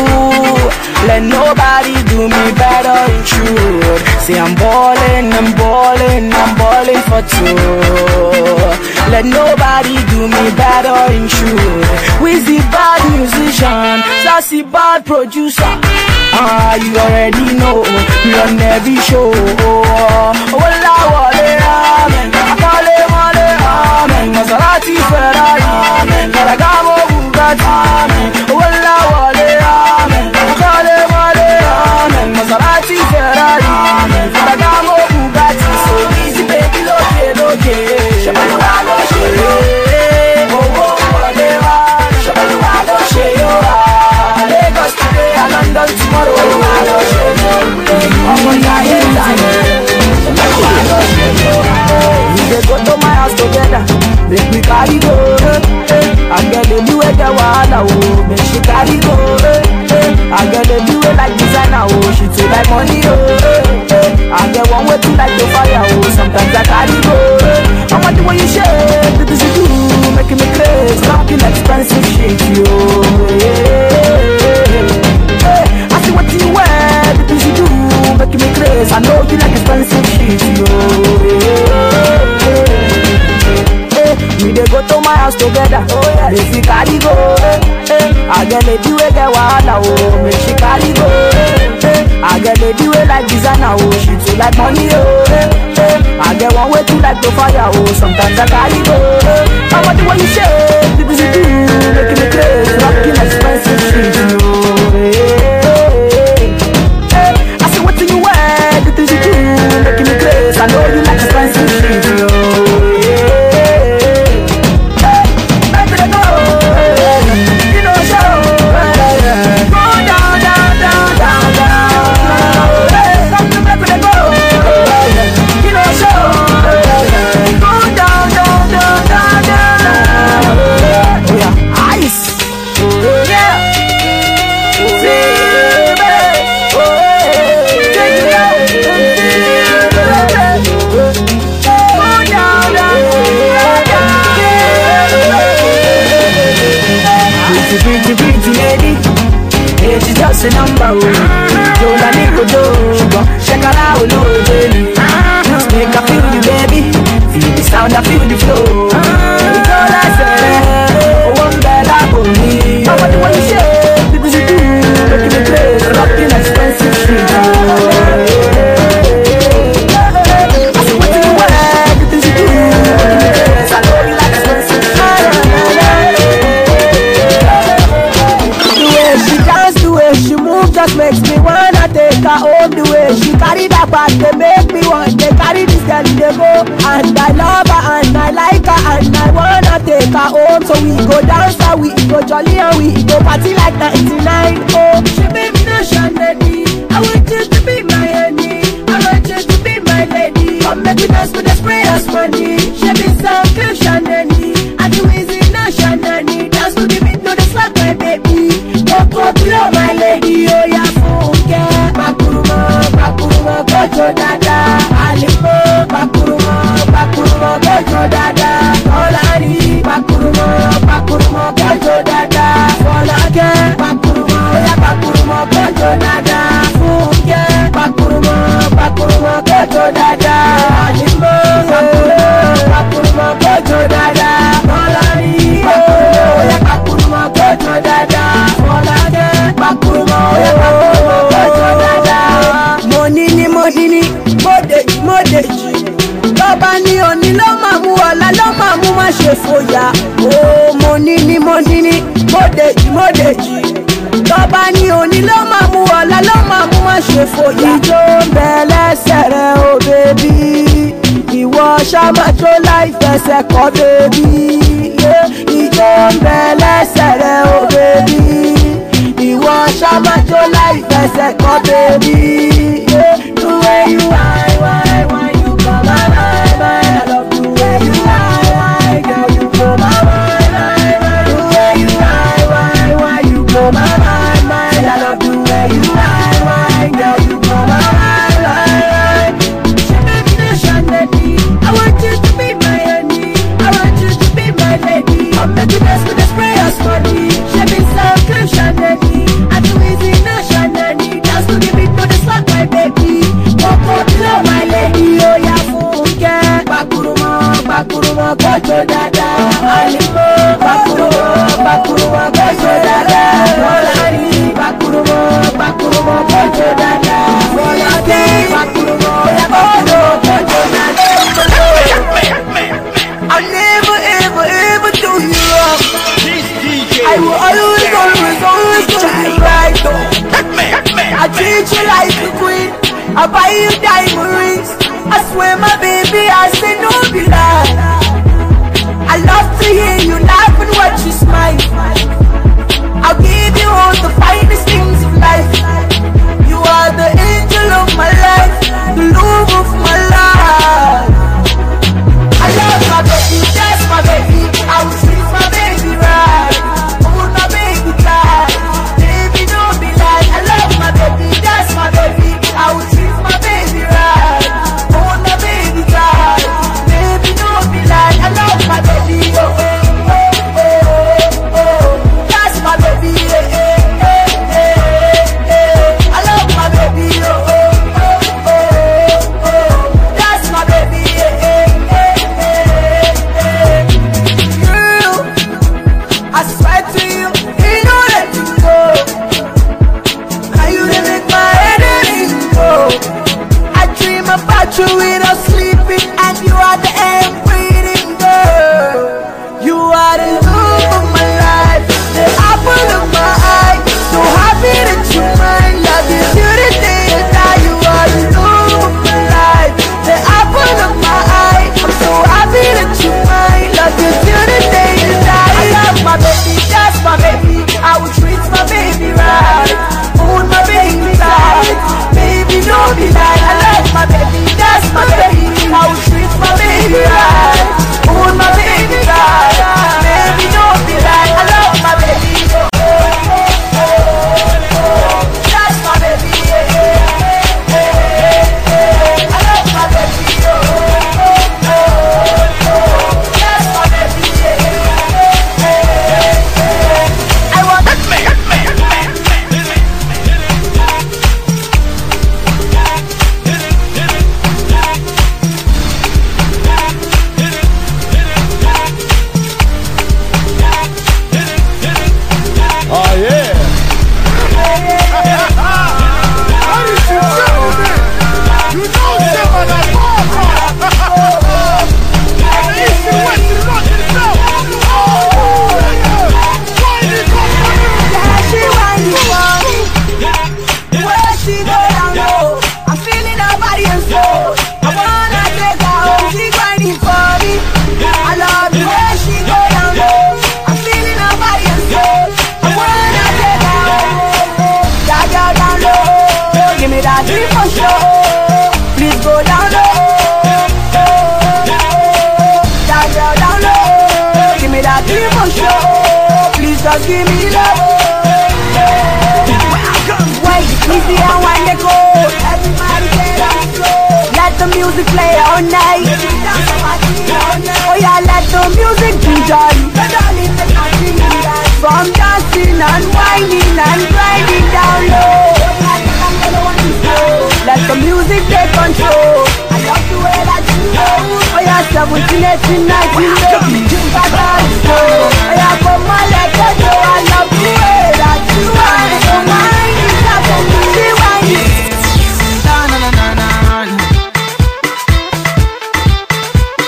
Let nobody do me better in truth. Say I'm ballin', I'm ballin', I'm ballin' for two. Let nobody do me better in truth. Wizzy bad musician, Sassy bad producer. Ah, you already know, we on every show. Walla wale amen, akale wale amen. Maserati Ferrari, amen. Ferragamo Bugatti, amen. Walla wale amen, akale wale amen. Maserati Ferrari, amen. Ferragamo Bugatti. So easy baby, loke loke. Shabalwalo shelo, oh oh whatever. Shabalwalo shelo, Lagos today and London tomorrow. Shabalwalo shelo, oh my God, yes I am. Shabalwalo shelo. We dey go to my house together, make me carry go. I get the new way the wahala, oh, make she carry go. I get the new way like designer, oh, she too like money, oh. I get one way to like the fire, oh, sometimes I carry go. I want the way you shake, the things you do, making me crazy, talking expensive shit, yo. I see what you wear, the things you do, making me crazy. I know you like expensive shit, yo. We dey go to my house together, oh yeah. Make she carry go, eh. I get lady way get wahala, oh. Make she carry go, eh. I get lady way like designer, oh. She too like money, oh. Eh. I get one way to like the fire, oh. Sometimes I carry go, eh. I want the way you shake, the things you do, making me crazy, rocking expensive shit, oh. Eh. Eh. I see what you wear, the things you do, making me crazy. I know you like expensive shit, oh. Just a number, oh. Don't let me go do. Check out how we know, baby. Just make I feel you, baby. Feel the sound, I feel the flow. It's all I say. Oh, one better for me. I want the way you shake, the things you do, making me crazy, rocking expensive shit. I see what you wear, the things you do, making me crazy. I know you like expensive shit. The way she dance, the way she move, just makes me wanna take her home. The way she carry that bag, they make me want to carry this girl in the go. And I love her and I like her and I wanna take her home. So we go dance and we go jolly and we go party like ninety-nine. Oh, she be me nation lady, I want you to be my honey, I want you to be my lady. Come make me dance with the sprayers money. She be some cushion honey, I do easy nation honey. Dance to the beat, no the slack my baby. Don't go below my lady, oh yeah, funke. Bakuruma, bakuruma, gojo dada. Alipo, bakuruma, bakuruma, gojo dada. Olari, bakuruma, bakuruma, gojo dada. Folake, bakuruma, oh yeah, bakuruma. ní òní ló máa mú ọ̀la ló máa mú má ṣe fòyà. Ó mo ní ní mo ní ní mo dèjì mo dèjì. Tọ́ba ní òní ló máa mú ọ̀la ló máa mú má ṣe fòyà. Ìjó ń bẹ lẹ́sẹ̀ rẹ̀ o bèbí. Ìwọ ṣáma tó láì fẹsẹ̀ kọ́ bèbí. Ìjó ń bẹ lẹ́sẹ̀ rẹ̀ o bèbí. Ìwọ ṣáma tó láì fẹsẹ̀ kọ́ bèbí. The way you whine, whine, whine, you blow my mind, mind. I love the way you whine, whine, girl, you blow my mind, mind, mind. The way you whine, whine, whine, you blow my mind, mind. I love the way you whine, whine, girl, you blow my mind, mind. I want you to be my honey, I want you to be my lady. I'm making us with the spray of money. She be so good, Shanani. I do easy, no Shanani. Dance to give it to the slap, my baby. Coco, love my lady, oh yeah, funke. Bakurumo, bakurumo, kocho dada. Alimo, bakurumo, bakurumo, kocho dada. Rolani, bakurumo, bakurumo, kocho dada. Rolani, bakurumo, bakurumo, kocho dada. I'll never, ever, ever do you wrong. I will always, always, always do you right. I treat you like a queen. I buy you diamond rings. I swear my baby, I say no be lie. I love to hear you laugh and watch you smile. I'll give you all the finest things of life. You are the angel of my life, the love of my life. I love my baby, that's my baby. I will treat my baby right. Hold my baby tight. Baby, don't be like. I love my baby, that's my baby. I will treat my baby right. Hold my baby tight. Baby, don't be like. I love my baby, oh oh oh oh oh. That's my baby, eh eh eh eh eh. I love my baby, oh oh oh oh oh. That's my baby, eh eh eh eh eh. Girl, I swear to you, ain't no letting go. Now you done make my head go. I dream about you without sleeping, and you are the air I'm breathing, girl. You are the love of my life, the apple of my eye. So happy that you mine, love you till the day you die. You are the love of my life, the apple of my eye. I'm so happy that you mine, love you till the day you die. I love my baby, that's my baby. I will treat my baby right, hold my baby tight. Baby, don't be like. I love my baby, that's my baby. I will treat my baby right, hold my baby tight. Baby, don't be like. I love my baby, oh oh oh oh. That's my baby, yeah yeah yeah yeah. I love my baby, oh oh oh oh. That's my baby, yeah yeah yeah. I want that man, that man, man, Oh yeah. Ladies and gentlemen, you know Simba the Papa. East and west and north and south. Oh yeah. Join it up. Yeah, she whining for me. The way she go down low, I'm feeling her body and soul. I wanna take her home, she whining for me. I love the way she go down low, I'm feeling her body and soul. I wanna take her home. That girl down low, give me that drink for sure. Please go down low. That girl down low, give me that drink for sure. Please just give me love. Wait, easy and when they go. Everybody get on the floor. Let the music play all night. Oh yeah, let the music be jolly. From dancing and whining and grinding down low. Let the music take control. I love the way that you go. Oh yeah, seventeen, eighteen, nineteen, baby, you got all the soul. Oh yeah, come on, let go. I love the way that you are. So whining, that's what we be whining. Na na na na na.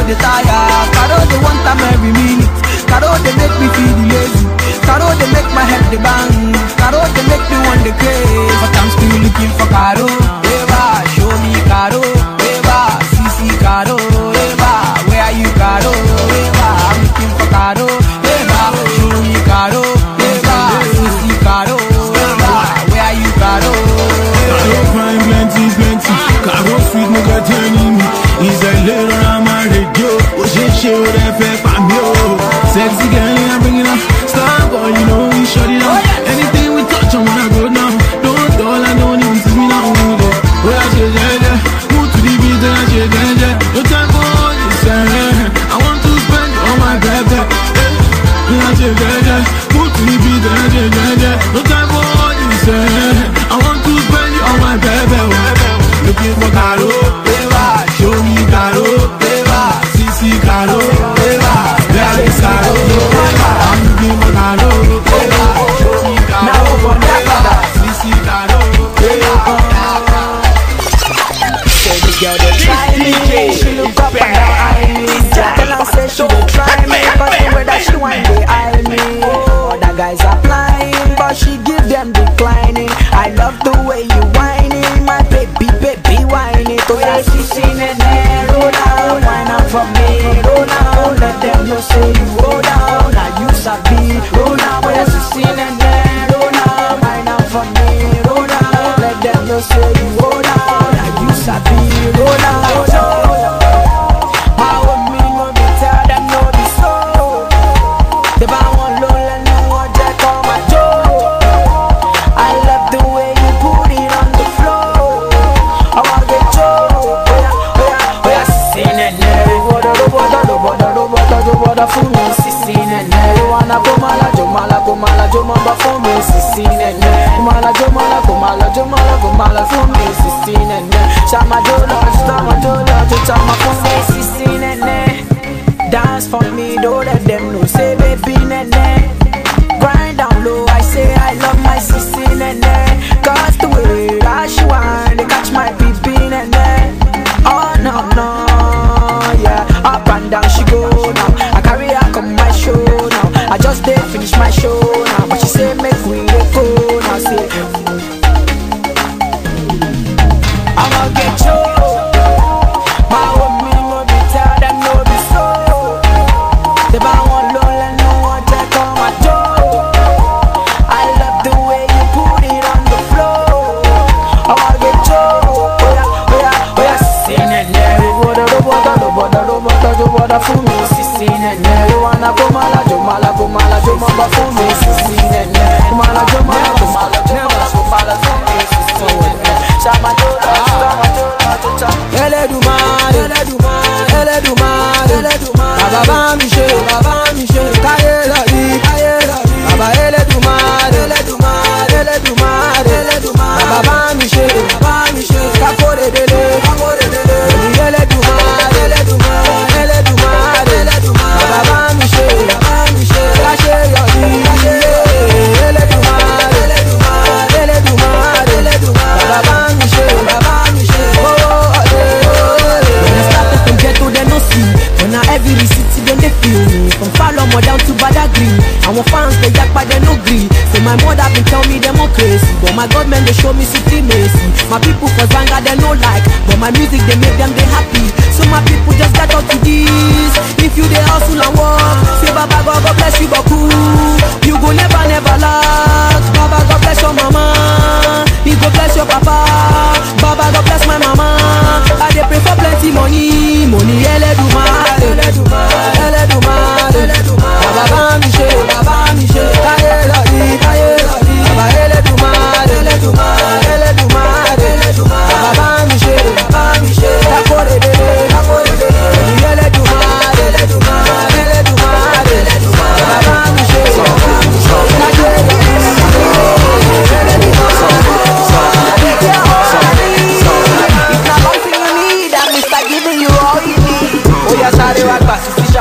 the tire. Caro they want time every minute. Caro they make me feel lazy. Caro they make my head the bang. Caro they make me want the craze. But I'm still looking for Caro. Eva, show me Caro. Eva, C C Caro. Eva, where are you Caro? Eva, I'm looking for Caro. Eva, show me Caro. Eva, C C Caro. Eva, where are you Caro? Caro fine, plenty, plenty. Caro sweet, no get enemy. He's a little on my radio. Oh, she show that fair family. Sexy girl, I'm bringing up. Star boy, you know we shut it up. Anything we touch, I wanna go down. Don't call, I don't even see me now. Oh, I say, yeah, yeah. Move to the beat, and I say, yeah, yeah. No time for all this, yeah. I want to spend it on my baby. And I say, yeah, yeah. Move to the beat, and I say, yeah, yeah. No time for all this, yeah. I want to spend it on my baby. Looking for Caro, Eva, show me Caro, Eva, C C Caro, Eva, there is Caro, Eva, I'm looking for Caro, Eva, show me Caro, Eva, C C Caro, Eva. Say this girl they try me, she look up and down eye me. Tell her say she dey try me, but the way that she whine they eye me. Other guys are flying, but she give them declining. I love the way you whining, my baby, baby whining. Oh yeah, she seen it there, roll down, whine up for me, roll down. Let them know say you roll down, now you sabi, roll down. Oh yeah, she seen it there, roll down, whine up for me, roll down. Let them know say you roll down, now you sabi, roll down. My own me no be tell them no be so. They buy one low, let no one jack on my toe. I love the way you put it on the floor. I wanna get Joe. Oh yeah, oh yeah, oh yeah, sing it now. Roboda, roboda, roboda, roboda, roboda for me, sing it now. You wanna go mala, jo mala, go mala, jo mamba for me, sing it now. Mala, jo mala, go mala, jo mala, go mala for me, sing it now. Chama jola, chama jola, jo chama for me, sing it now. Dance for me, don't let them know, say baby nene. Grind down low, I say I love my sissy nene. Cause the way that she whine, they catch my pee nene. Oh no no, yeah. Up and down she go now. I carry her come my show now. I just did finish my show now, but she say make we go now. Say I'ma get you. My woman no be tell them no be so. They buy one low, let no one take on my toe. I love the way you put it on the floor. I wanna get you. Oh yeah, oh yeah, oh yeah, sing it now. Roboda, roboda, roboda, roboda, roboda for me, sing it now. You wanna go mala, jo mala, go mala, jo mamba for me, sing it now. Mala, jo mala, go mala, jo mala, go mala for me, sing it now. Chama jola, chama jola, chama. Eledumare, Eledumare, Eledumare, Eledumare. Baba bá mi ṣe, baba mi ṣe, káyé lọ rí, káyé lọ rí. Baba Eledumare, Eledumare, Eledumare, Eledumare. Baba bá mi ṣe, baba mi ṣe, kákórè délé, kákórè délé. Eledumare, Eledumare, Eledumare, Eledumare. Baba bá mi ṣe, baba mi ṣe, káṣe yọ rí, káṣe yọ rí. Eledumare, Eledumare, Eledumare, Eledumare. Baba bá mi ṣe, baba mi ṣe, oh oh oh. When I started from ghetto, they no see. When I every city, then they feel me. From Falomo down to Badagry, our fans they yak but they no gree. So my mother been tell me them all crazy, but my God man they show me supremacy. My people for Zanga they no like, but my music they make them they happy. So my people just get up to this. If you they hustle and work, say Baba God, God bless you Baku. You go never never lack. Baba God bless your mama, He go bless your papa. Baba God bless my mama. I dey pray for plenty money, money Eledumare, Eledumare, Eledumare, Eledumare. Baba bá mi ṣe, baba mi ṣe, káyé lọ rí, káyé lọ rí. Baba Eledumare, Eledumare, Eledumare, Eledumare. Baba bá mi ṣe, baba mi ṣe, kákórè délé, kákórè délé. Money Eledumare, Eledumare, Eledumare, Eledumare. Baba bá mi ṣe, baba mi ṣe, káyé lọ rí, káyé lọ rí. If na something you need, I'm Mister giving you all you need. Oh yeah, sorry, what pass?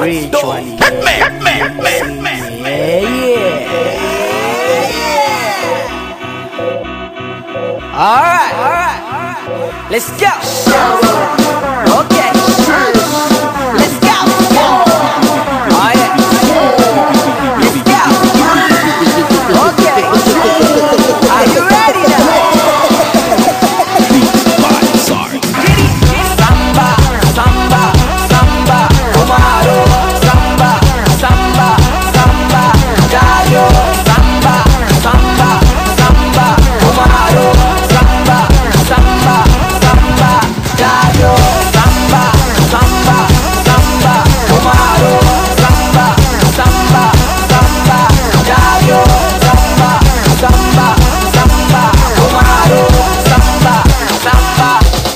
spiritually. Yeah, yeah. Alright, alright. Let's go. Okay. Let's go. Oh yeah. Let's go. Okay. Are you ready now? Samba, samba, samba, Omaro, samba, samba, samba, Dayo, samba, samba, samba, Omaro, samba, samba, samba, Dayo, samba, samba, samba, Omaro, samba, samba, samba, Dayo, samba, samba, samba, Omaro, samba, samba.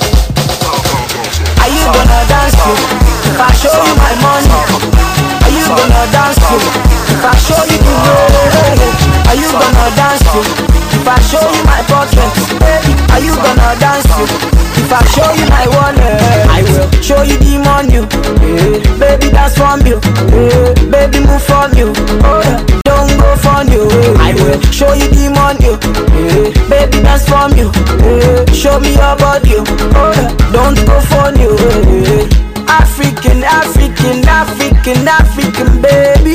Are you gonna dance to if I show you my money? Are you gonna dance to if I show you the way? Are you gonna dance to if I show you my pocket? Are you gonna dance to if I show you my wallet? I will show you the money, yeah. Baby dance from you, yeah. Baby move from you, oh yeah. Don't go from you, yeah. I will show you the money, yeah. Baby dance from you, yeah. Show me your body, oh yeah. Don't go from you, yeah. African, African, African, African baby.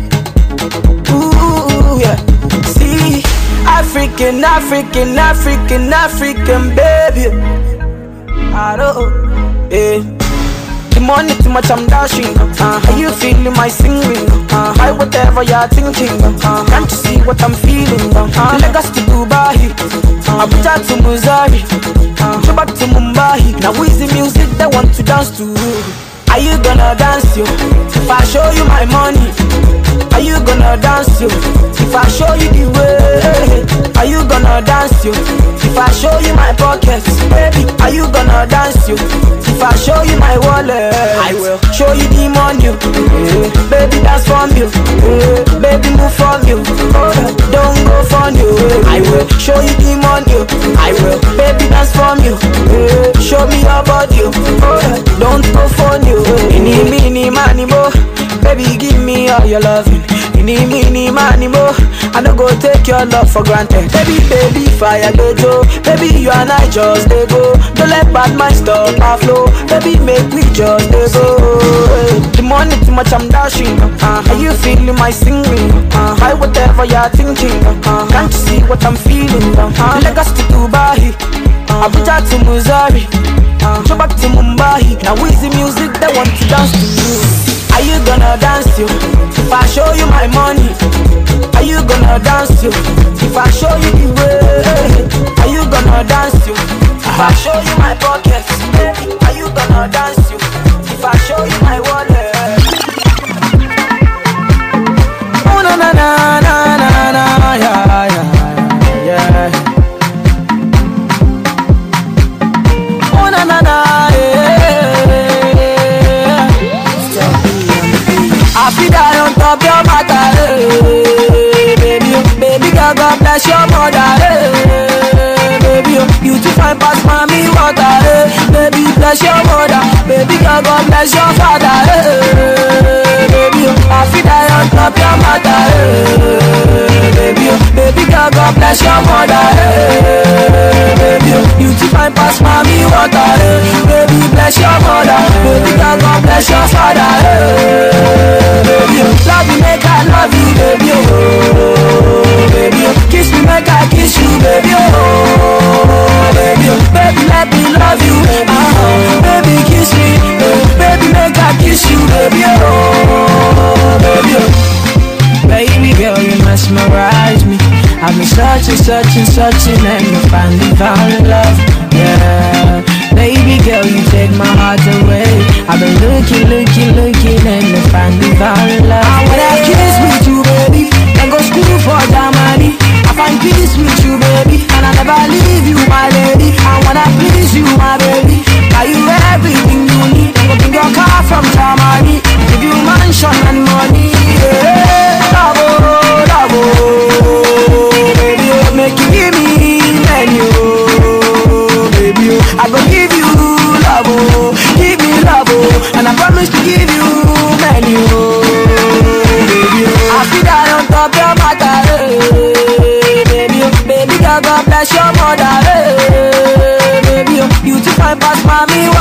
Ooh yeah. See, African, African, African, African baby. I don't, yeah. The money too much, I'm dashing. Uh, are you feeling my singing? Uh, I whatever you're thinking. Uh, can't you see what I'm feeling? Uh, Lagos to Dubai, uh, Abuja to Missouri, uh, back to Mumbai. Now is the music they want to dance to? Are you gonna dance yo? If I show you my money, are you gonna dance yo? If I show you the way, are you gonna dance yo? If I show you my pockets, baby, are you gonna dance yo? If I show you my wallet, I will show you the money, yeah. Baby dance from you, yeah. Baby move from you, oh, don't go from you, yeah. I will show you the money, I will, baby dance from you, yeah. Show me your body, oh, don't go from you, yeah. Any, mini, money, mo, baby give me all your loving. Any, mini, money, mo, I don't go take your love for granted. Baby, baby, fire dojo, baby you and I just they go. Don't let bad mind stop our flow. Baby, make me just they go. The money too much, I'm dashing. Uh, are you feeling my singing? Uh, I whatever you're thinking. Uh, can't you see what I'm feeling? Uh, Lagos to Dubai, uh, Abuja to Missouri, uh, back to Mumbai. Now is the music they want to dance to you? Are you gonna dance to if I show you my money? Are you gonna dance to if I show you the way? Are you gonna dance to if I show you my pockets? Are you gonna dance to if I show you my wallet? Oh na na na na na na yeah yeah yeah. Oh na na na yeah. I feel that on top your matter, hey. Baby, baby girl, God bless your mother, hey. Baby, you too fine past mommy water, hey. Baby, bless your mother, baby girl, God bless your father, hey. Baby, I feel that on top your matter, hey. Baby, baby girl, God bless your mother, hey. Baby, you too fine past mommy water, hey. Baby, bless your mother, baby girl, God bless your father, hey. Baby, love me, make I love you, baby, oh, baby, kiss me, make I kiss you, baby, oh, baby, baby, let me love you, uh-huh. Baby, kiss me, baby, make I kiss you, baby, oh, baby, baby girl, you mesmerize me. I've been searching, searching, searching, and I finally found love, yeah. Baby girl, you take my heart away. I've been looking, looking, looking, and I finally found love. I wanna kiss with you, baby, then go school for Germany. I find peace with you, baby, and I never leave you, my lady. I wanna please you, my baby, buy you everything you need. Go bring your car from Germany, give you mansion and money, yeah. Love, oh, love, oh, baby, make you give me menu, baby, I go give you love, oh, give me love, oh, and I promise to give you menu.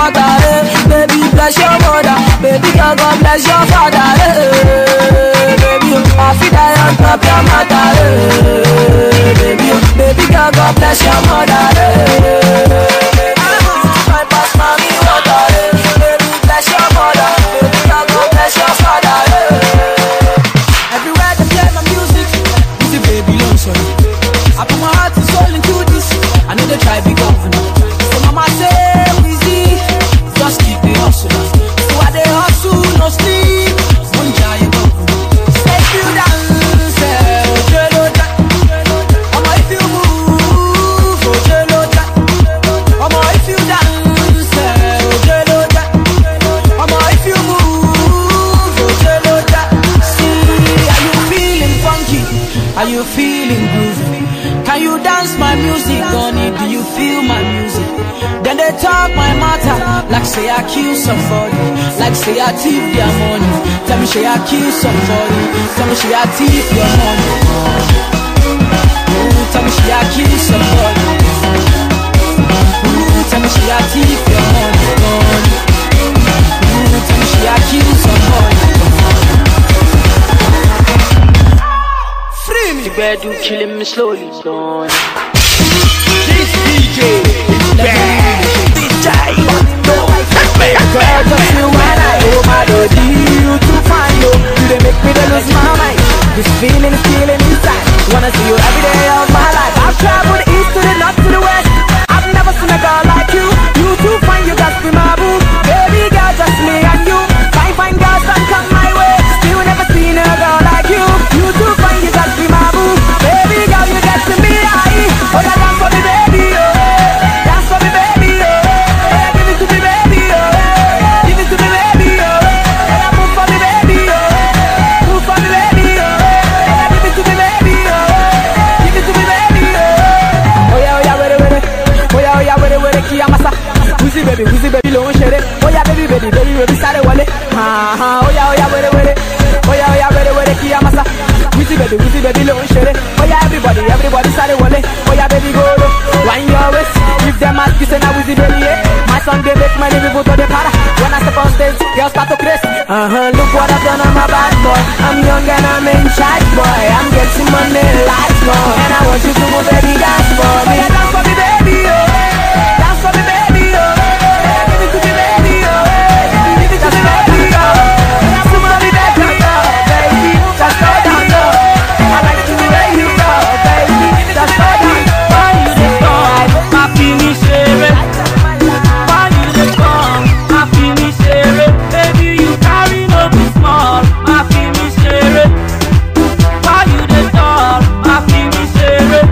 mother, eh. Baby, bless your mother. Baby, God, God bless your father, eh. Baby, I feel die on top your mother, eh. Baby, baby, God, God bless your mother, eh. My pass mommy water, eh. Baby, bless your mother. Baby, God, God bless your father, eh. Everywhere they play my music, this is baby long sorry. I put my heart and soul into this. I know they try big governor. So mama say, Weezy, just keep the hustle. So I they hustle, no sleep. One giant governor. Stay you dance, oh jello jack. Mama if you move, oh jello jack. Mama if you dance, oh jello jack. Mama if you move, oh jello jack. See, are you feeling funky? Are you feeling groovy? Can you dance my music, honey? Do you feel my music? Then they talk my matter, like say I kill somebody, like say I thief their money. Tell me say I kill somebody, tell me say I thief your money. Ooh, tell me say I kill somebody. Ooh, tell me say I thief your money. Ooh, tell me say I kill somebody. Free me, better do killing me slowly, son. This D J is bad. D J, Girl, just you and I, oh my lord, you too fine, yo. You they make me to lose my mind. This feeling is killing inside. Wanna see you every day of my life. I've traveled the east to the north to the west. I've never seen a girl like you. You too fine, you got to be my boo. Baby girl, just me and you. Fine, fine girls, don't come my way. Still never seen a girl like you. You too fine, you got to be my boo. Baby girl, you get to me high. Oh, yeah, dance for me, baby, oh. Dance for me, baby, oh. Yeah, give it to me, baby, oh. Give it to me, baby, oh. Yeah, move for me, baby, oh. Move for me, baby, oh. Yeah, give it to me, baby, oh. Give it to me, baby, oh. Oh yeah, oh yeah, wait, wait, oh yeah, oh yeah, wait, wait, Kiyamasa. Wheezy baby, Wheezy baby, long share. Oh yeah, baby, baby, baby, baby, start it, wale. Ha ha, oh yeah, oh yeah, wait, wait, oh yeah, oh yeah, wait, wait, Kiyamasa. Wheezy baby, Wheezy baby, long share. Oh yeah, everybody, everybody, start it, wale. Oh yeah, baby, go low. Wind your waist. If them ask you say now Wheezy baby, yeah. My song they make money, people to the para. When I step on stage, girls start to craze. Uh huh, look what I've done, I'm a bad boy. I'm young and I'm in charge, boy. I'm getting money like more. And I want you to move, baby, dance for me. Dance for me, baby, oh. Dance for me, baby, oh. Give it to me, baby, oh. Give it to me, baby, oh. Dance for me, baby, oh. Baby, just go down low. I like the way you go, baby. Just go down low. Why you dey come? My finish it. Why you dey come? My finish it. Baby, you carry no be small. My finish it. Why you dey come? My finish it.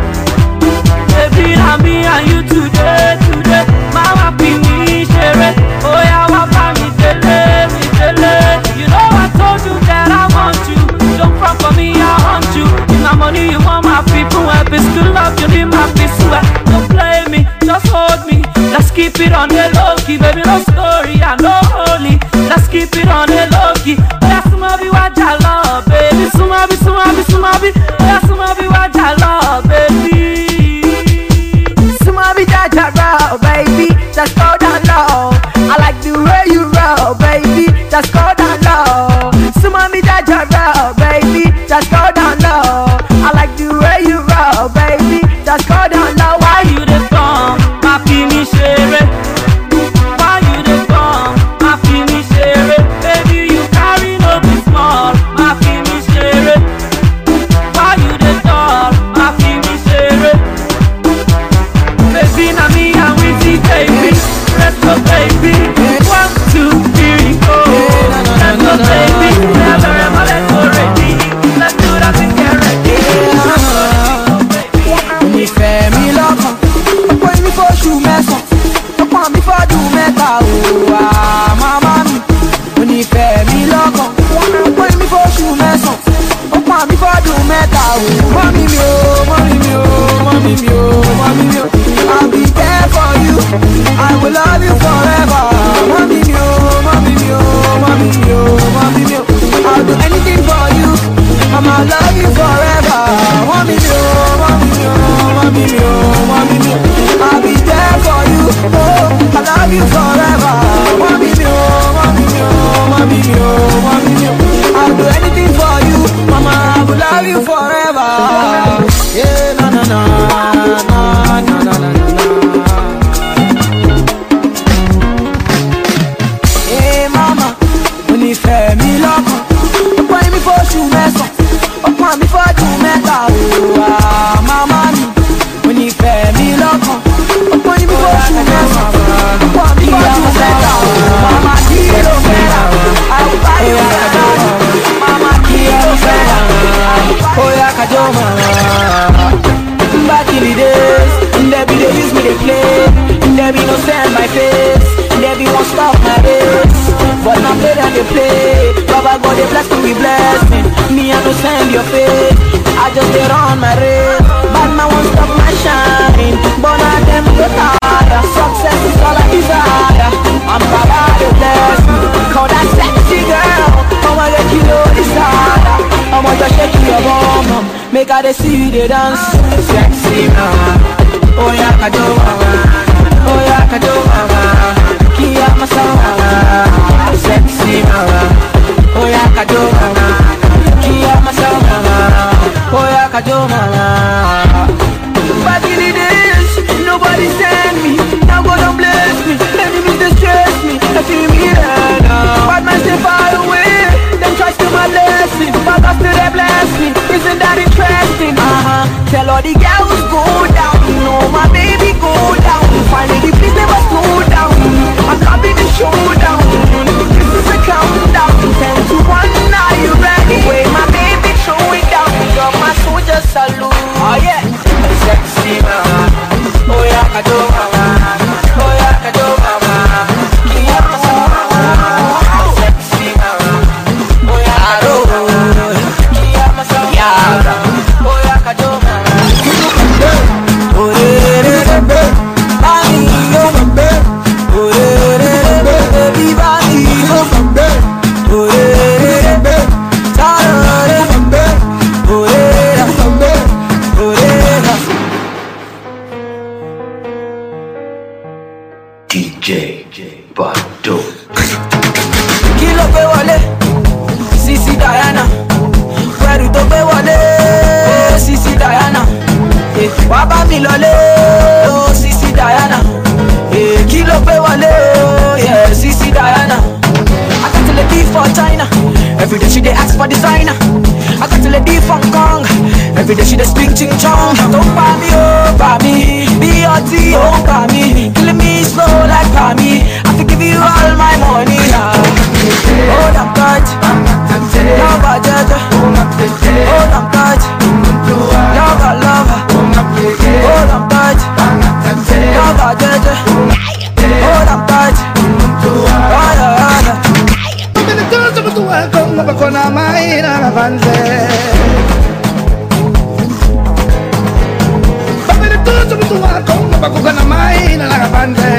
Baby, na me and you today, today. Mama finish it. Oh yeah, wapa me dele, me dele. You know I told you that I want you. Don't front for me, I want you. In my money, you want my people. I be still love you, need my peace. Don't play me, just hold me. Let's keep it on the low key, baby. No story, I know holy. Let's keep it on the low key. Oh yeah, sumabi wajala, baby. Sumabi, sumabi, sumabi. Oh yeah, sumabi wajala, baby. Sumabi jajara, baby. Just go down low. I like the way you roll, baby. Just go down low. Sumabi jajara, baby. Just go down low. I like the way you roll, baby. Just go down low. Why you dey come? My finish it. Why you dey come? My finish it. Baby, you carry no be small. My finish it. Why you dey talk? My finish it. Baby, na me and Weezy, baby. Let's go, baby. One, two, three, four. Let's go, baby. Let's go, let's go, ready. Let's do that and get ready. Nífẹ̀ẹ́ mi lọ́kàn, ọ̀pọ̀ mi fọ́ṣù mẹ́sàn-án, ọ̀pọ̀ mi fọ́dún mẹ́ta o, màmá mi. Onífẹ̀ẹ́ mi lọ́kàn, ọ̀pọ̀ mi fọ́ṣù mẹ́sàn-án, ọ̀pọ̀ mi fọ́dún mẹ́ta o. Mọ́mí mi o, mọ́mí mi o, mọ́mí mi o, mọ́mí mi o. I'll be there for you, I will love you forever. Mọ́mí mi o, mọ́mí mi o, mọ́mí mi o, mọ́mí mi o. I'll do anything for you, I'ma love you forever. Mọ́mí mi o, mọ́mí mi o, mọ́mí mi o, mọ́mí mi o. I'll be there for you, oh, I love you forever. your face. I just get on my race. Bad man won't stop my shine. But now them go tired. Success is all I desire. I'm proud to bless me. Call that sexy girl. I'ma get you know this harder. I'ma just shake your bum. Make her they see you they dance. Sexy mama. Oh yeah, I do mama. Oh yeah, I do mama. Kia masama. Sexy mama. Oh yeah, I do mama. Kia masama. Oh yeah, I do mama. Back in the days, nobody sent me. Now God don't bless me. Enemies they stress me. They feel me right now. Bad man stay far away. Them try to my blessing, but I still they bless me. Isn't that interesting? Uh-huh. Tell all the girls go down. No, my baby go down. Finally, please never slow down. I'm coming to showdown. This is a countdown. Ten to one, are you ready? Wait, my baby, show it down. Got my soldier salute. Oh yeah, sexy mama. Oh yeah, I do mama. Oh yeah, I do mama. Kia mama. Sexy mama. Oh yeah, I do mama. Kia mama. Oh yeah, I do mama. Oh yeah, body, oh oh yeah, baby body, oh oh yeah, tired, oh yeah, oh yeah. D J Bado. Kilo pe wale, Sisi Diana. Where to pe wale, Sisi Diana. Waba mi lole, oh Sisi Diana. Kilo pe wale, oh yeah, Sisi Diana. I got to let D for China. Every day she dey ask for designer. I got to let D for Hong Kong. Every day she dey speak ching chong. Don't buy me, oh buy me. B O T, oh buy me. Killing me slow like buy me. I have to give you all my money now. Hold on tight, love her, Jaja. Hold on tight, love her, love her. Hold on tight, love her, Jaja. Hold on tight, hold on. Kung mabakona may nanapanse Bakit ito sumutuwa kung mabakugan na may nanapanse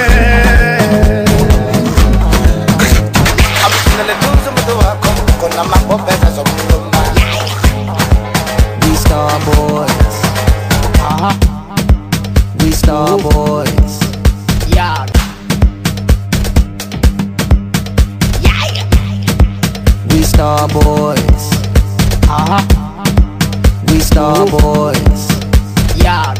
We star boys. Uh-huh. We star boys. Yeah. We star boys. Uh-huh. We star boys. Yeah.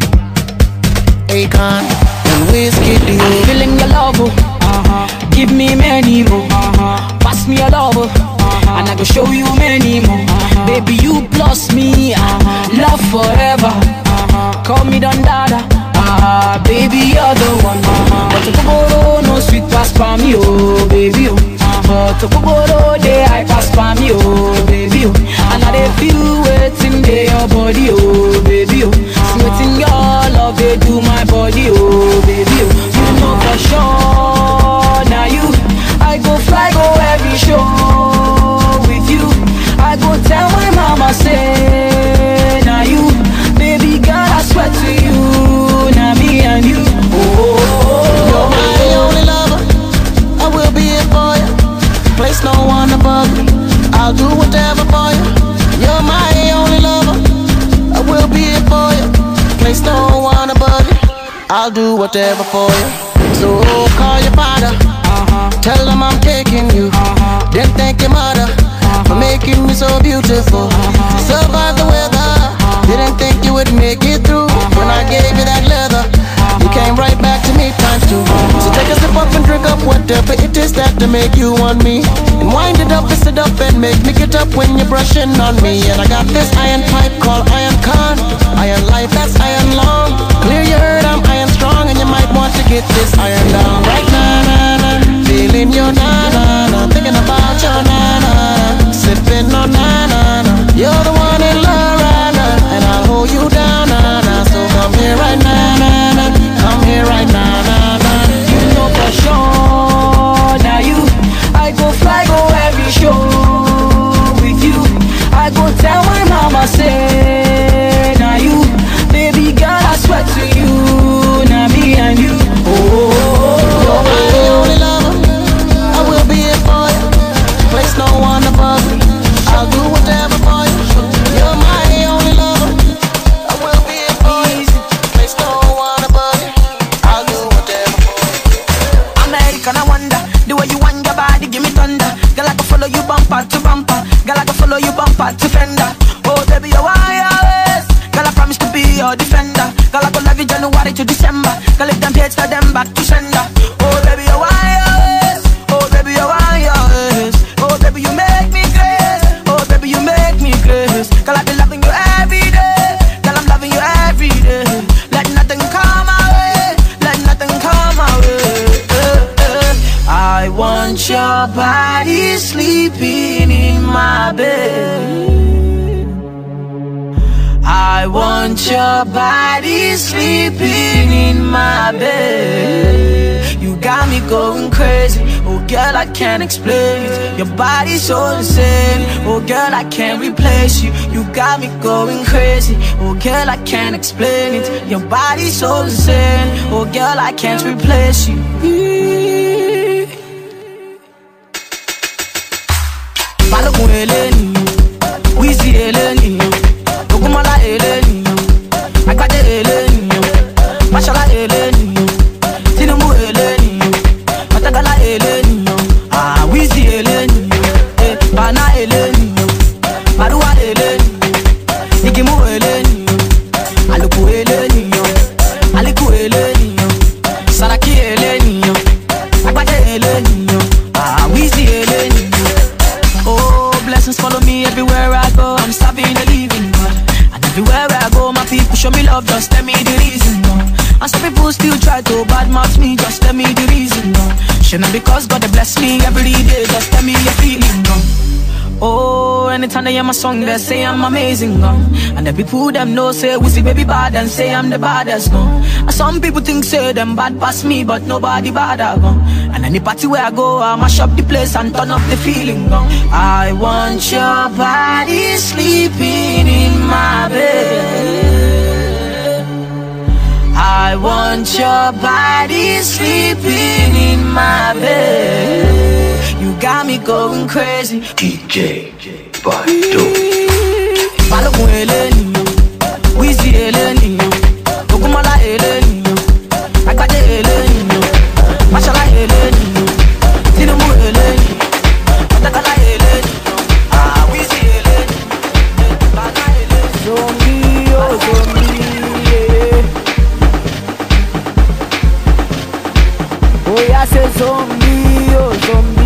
Akon and Whiskey D. I'm feeling your love, oh. Uh-huh. Give me many more. Uh-huh. Pass me your love, oh. Uh-huh. And I go show you many more. Uh-huh. Baby, you plus me. Uh-huh. Love forever. Uh-huh. Call me Don Dada. Uh-huh. Baby, you're the one. Uh-huh. But the Kogoro no sweet pass for me, oh baby, oh. But the Kogoro they I pass for me, oh baby, oh. And I they feel waiting there your body, oh baby, oh. Sweating your love they do my body, oh baby, oh. You know for sure, now you I go fly, go every show with you. I go tell my mama say, now you, baby girl, I swear to you, now me and you. Oh, oh, oh, You're my only lover. I will be here for you. Place no one above you. I'll do whatever for you. You're my only lover. I will be here for you. Place no one above you. I'll do whatever for you. So call your father. Uh-huh. Tell them I'm taking you. Uh-huh. Then thank your mother uh-huh. for making me so beautiful. Uh-huh. Survive the weather. Uh-huh. Didn't think you would make it through. Uh-huh. When I gave you that leather, uh-huh. you came right back to me times two. Uh-huh. So take a sip up and drink up whatever it is that to make you want me. And wind it up, twist it up and make me get up when you're brushing on me. And I got this iron pipe called Iron Con. Iron life, that's iron long. Clear your heard, I'm iron strong. And you might want to get this iron down right now, nah, nah. Feeling your na na na, thinking about your na na na, sipping on na na na. You're the one in love right now, and I'll hold you down na na. So come here right now, na na. Come here right now, na na. you know for sure, now you I go fly, go every show with you. I go tell chamber. Girl, if them hate, tell them back to sender. Oh baby, you want yours. Oh baby, you want yours. Oh baby, you make me crazy. Oh baby, you make me crazy. Girl, I be loving you every day. Girl, I'm loving you every day. Let nothing come my way. Let nothing come my way. Uh, uh. I want your body sleeping in my bed. I want your body sleeping in my bed. You got me going crazy. Oh girl, I can't explain it. Your body's so insane. Oh girl, I can't replace you. You got me going crazy. Oh girl, I can't explain it. Your body's so insane. Oh girl, I can't replace you. Balogun Eleni, Wizzy Eleni, Ogunmola Eleni, Agbade Eleni, Mashola Eleni, Tinubu Eleni, Matagala Eleni, Ah Wizzy Eleni, eh, Bana Eleni, Marua Eleni, Igimu Eleni, Aluku Eleni, Aliku Eleni, Saraki Eleni, Agbade Eleni, Ah Wizzy Eleni. Oh, blessings follow me everywhere I go. I'm serving the living God. And everywhere I go, my people show me love. Just tell me the reason, no. And some people still try to badmouth me. Just tell me the reason, no. Shouldn't because God they bless me every day. Just tell me your feeling, no. Oh, anytime they hear my song, they say I'm amazing, no. And the people them know say Wizzy baby bad and say I'm the baddest, no. And some people think say them bad past me, but nobody bad, I go. And any party where I go, I mash up the place and turn up the feeling, no. I want your body sleeping in my bed. I want your body sleeping in my bed. You got me going crazy. D J Bado. Balogun Eleni, Wizzy Eleni, Ogunmola Eleni, Agbade Eleni, Mashola Eleni, Tinubu Eleni, Matagala Eleni, Ah Wizzy Eleni, Bana Eleni. Zombie, oh zombie, yeah. Oh yeah, say zombie, oh zombie.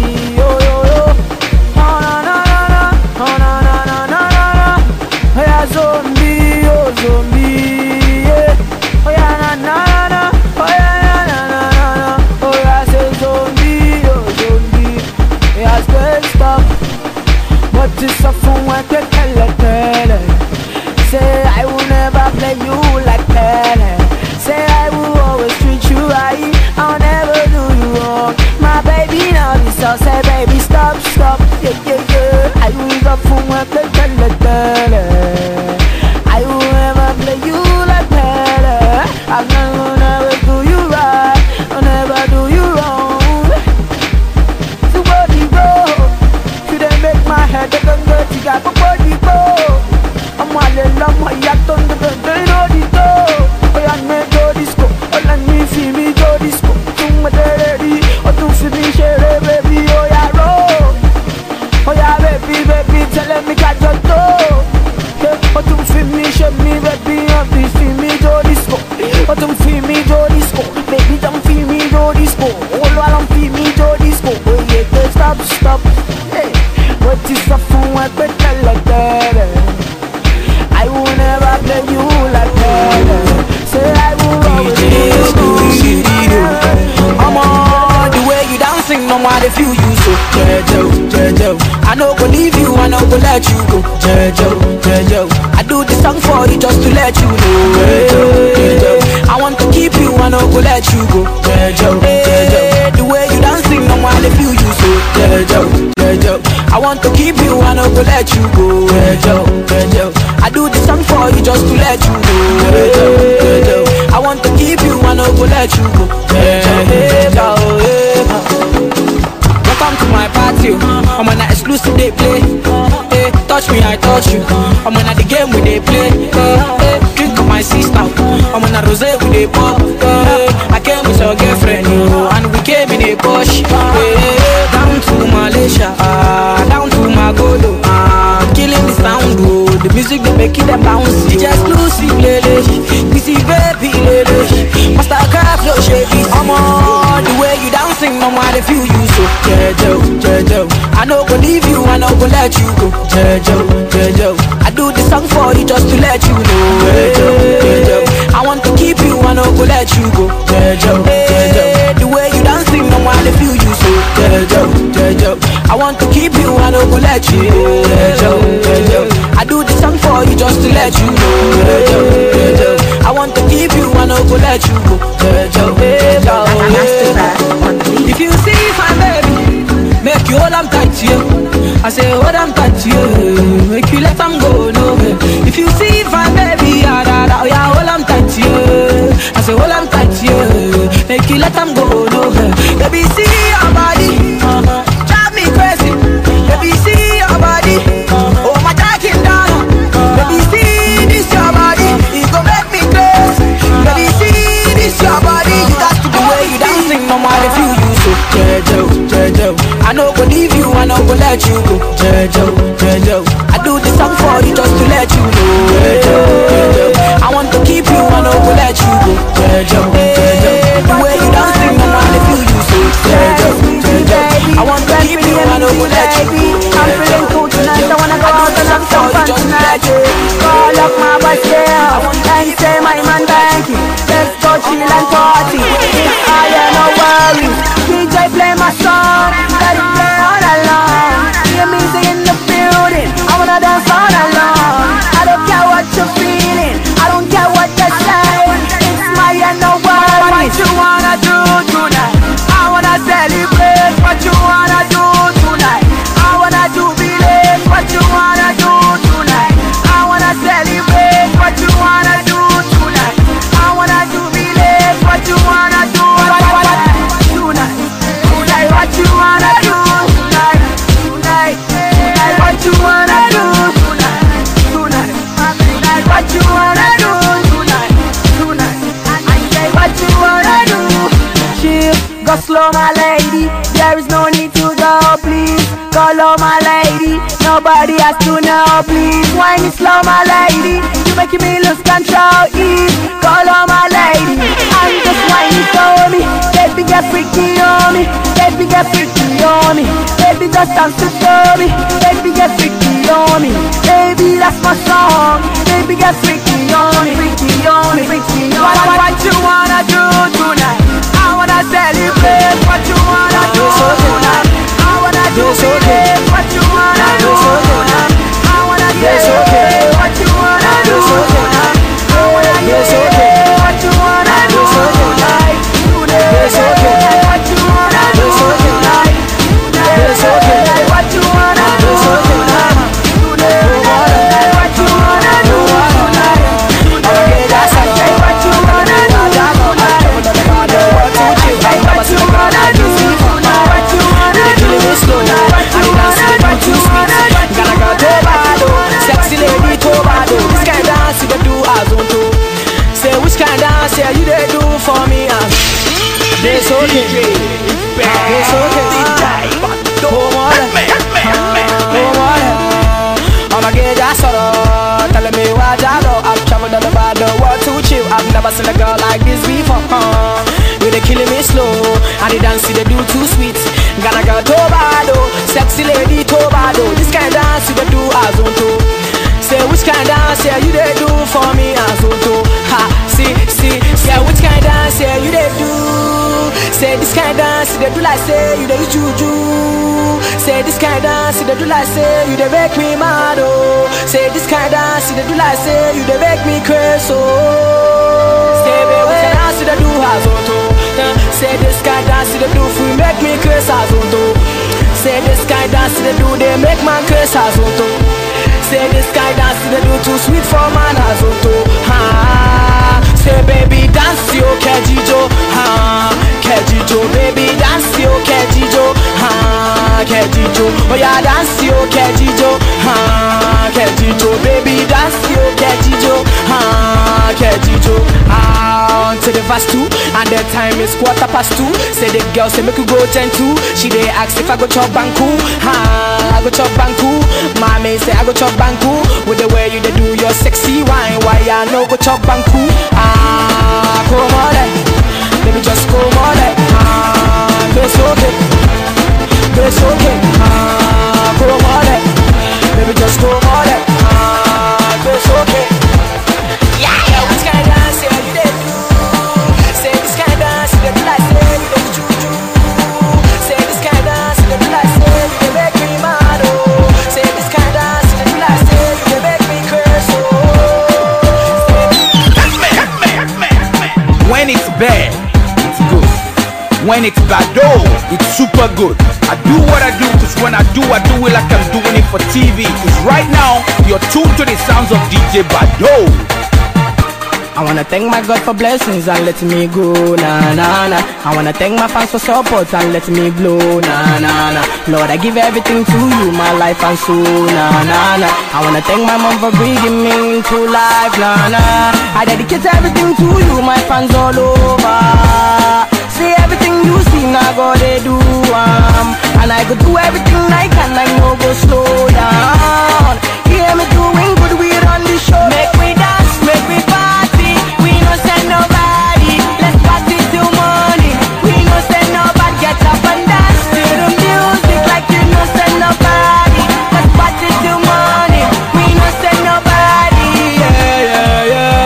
Zombie, oh zombie, yeah. Oh yeah, na na na. Oh yeah, na na na na. Oh yeah, say zombie, oh zombie. Yeah, it's stop. But it's a fun when they tell it, tell it. Say I will never play you like that. Say I will always treat you right. I'll never do you wrong. My baby now this all say baby stop, stop. Yeah, yeah, yeah. I will go fun when they tell it, tell it. I will never play you like that. I'm not gonna never do you right. I'll never do you wrong. So body bro, could they make my head a gun go to got body bro? I'm all alone, my yacht on the gun, they know the door. Oh yeah, me go disco, all I need see me go disco. To my daddy, or to finish it, baby, oh yeah, roll. Oh yeah, baby, baby, tell me got your door. Oh, tu finish me, baby, I'm feel me, do disco. Oh, tu feel me, do disco. Baby, don't feel me, do disco. All while I'm feel me, do disco. Oh, yeah, stop, stop. Hey, what is the fun with the tell like that? I will never play you like that. Say I will always do you. I'm on the way you dancing, no matter if you use so. Jejo, Jejo, I no go leave you, I no go let you go. Jejo, Jejo, I do this song for you just to let you know. Jejo, Jejo, I want to keep you, I no go let you go. Jejo, Jejo, the way you dancing, no matter if you use so. Jejo, Jejo, I want to keep you, I no go let you go. Jejo, Jejo, I do this song for you just to let you know. Jejo, Jejo, I want to keep you, I no go let you go. Jejo, Jejo, welcome to my party, I'm on an exclusive they play. Hey, touch me, I touch you. I'm on the game we they play. Hey, hey, drink on my sister. I'm on a rosé we they pop. Hey, I came with your girlfriend, oh, and we came in a Porsche. Hey, down to Malaysia, uh, down to Magodo, uh, killing the sound, oh, the music they make it them bounce. D J exclusive, lele, we see baby, lele, master I feel you so Jejo, Jejo. I no go leave you, I no go let you go Jejo, Jejo. I do this song for you just to let you know Jejo, Jejo. I want to keep you, I no go let you go Jejo, Jejo. The way you dancing, no one I feel you so Jejo, Jejo. I want to keep you, I no go let you go Jejo, Jejo. I do this song for you just to let you know Jejo, Jejo. I want to keep you, I no go let you go Jejo, Jejo. If you see my baby, make you hold am tight to you. I say hold am tight to you, make you let am go no way. If you see my baby, yeah, da, da, yeah, hold am tight to you. I say hold am tight to you, make you let am go no way. Baby see your body, uh-huh, drive me crazy. Baby see your body, uh-huh, oh my jacking down. Baby see this your body, it go make me crazy. Baby see this your body, you got to the way you dancing, no matter if you use so Jejo, Jejo. I no go leave you, I no go let you go Jejo, Jejo. I do this song for you just to let you know Jejo, Jejo. I want to keep you, I no go let you go Jejo, Jejo. The way you dancing, no matter if you use so Jejo, Jejo. I want to keep you, I no go let you go. I'm feeling cool tonight, I wanna go out and have some fun tonight. Call up my boss there and say my man Banky, let's go chill and party. I am no worries, D J play my song, let it play all along. Hear music in the building, I wanna dance all along. I don't care what you're feeling, I don't care what they're saying. It's my and no worries. What you wanna do tonight? I wanna celebrate. What you wanna do tonight? I wanna do believe. What you wanna do tonight? I wanna celebrate. What you wanna do tonight? I wanna do believe. What you wanna do tonight? Tonight, what you wanna do tonight? Tonight, tonight, what you wanna do tonight? Tonight, tonight, what you wanna do tonight? Tonight, I say what you wanna do. Chill, go slow, my lady. There is no need to go, please. Go low, my lady. Nobody has to know, please. Wine it slow, my lady. You making me lose control, ease. Go low, my lady. I'm just whining for me. Baby, get freaky on me. Baby, get freaky on me. Baby, just dance to show me. Baby, get freaky on me. Baby, that's my song. Baby, get freaky on me. Freaky on me. Freaky on me. What, what, what you wanna do tonight? I wanna celebrate. What you wanna do tonight? I wanna do it. What you wanna do tonight? I wanna celebrate. What you wanna do tonight? I wanna celebrate. What you wanna do tonight? It's okay. What you wanna do tonight? It's okay. What you wanna do tonight? What you wanna do tonight? Okay, that's okay. What you wanna do tonight? What you wanna do tonight? What you wanna do tonight? I dance to the too sweet. Gotta go Tobado, sexy lady Tobado. This kind of dance you can do as on to. Say which kind of dance yeah you they do for me as. It's okay, it's okay. Home on, home on. I'ma get that sort of telling me what I know. I've traveled all over the world to chill. I've never seen a girl like this before. Uh, you they killing me slow, and the dance they do too sweet. Gonna go Tobado, sexy lady Tobado. This kind of dance you they do as on to. Say which kind of dance yeah you they do for me as on to. Ha, see, see, yeah which kind of dance yeah you they do. Say this kind of dance they do like say you they juju. Say this kind of dance they do like say you they make me mad oh. Say this kind of dance they do like say you they make me crazy oh. Say baby which kind of dance they do as on to. Say this kind of dance they do for make me crazy as on to. Say this kind of dance they do they make man crazy as on to. Say this kind of dance they do too sweet for man as on to. Ha. Say baby dance yo kejijo ha kejijo baby dance yo kejijo ha kejijo oh yeah dance yo kejijo ha kejijo baby dance yo kejijo ha kejijo ah to the verse two and the time is quarter past two. Say the girl say make you go ten two. She dey ask if I go chop banku ha I go chop banku. Mommy say I go chop banku with the way you dey do your sexy wine. Why I no go chop banku ah come on baby just come on ah it's okay. When it's Bado, it's super good. I do what I do, cause when I do, I do it like I'm doing it for T V. Cause right now, you're tuned to the sounds of D J Bado. I wanna thank my God for blessings and letting me go, na na na. I wanna thank my fans for support and letting me blow, na na na. Lord, I give everything to you, my life and soul, na na na. I wanna thank my mom for bringing me into life, na na. I dedicate everything to you, my fans all over. See everything you see, now God they do, um, and I go do everything I can, I no go slow down. Hear me doing good, we run the show. Make me dance, make me party. We no send nobody, let's party till morning. We no send nobody, get up and dance to the music like you no send nobody. Let's party till morning. We no send nobody, yeah, yeah, yeah.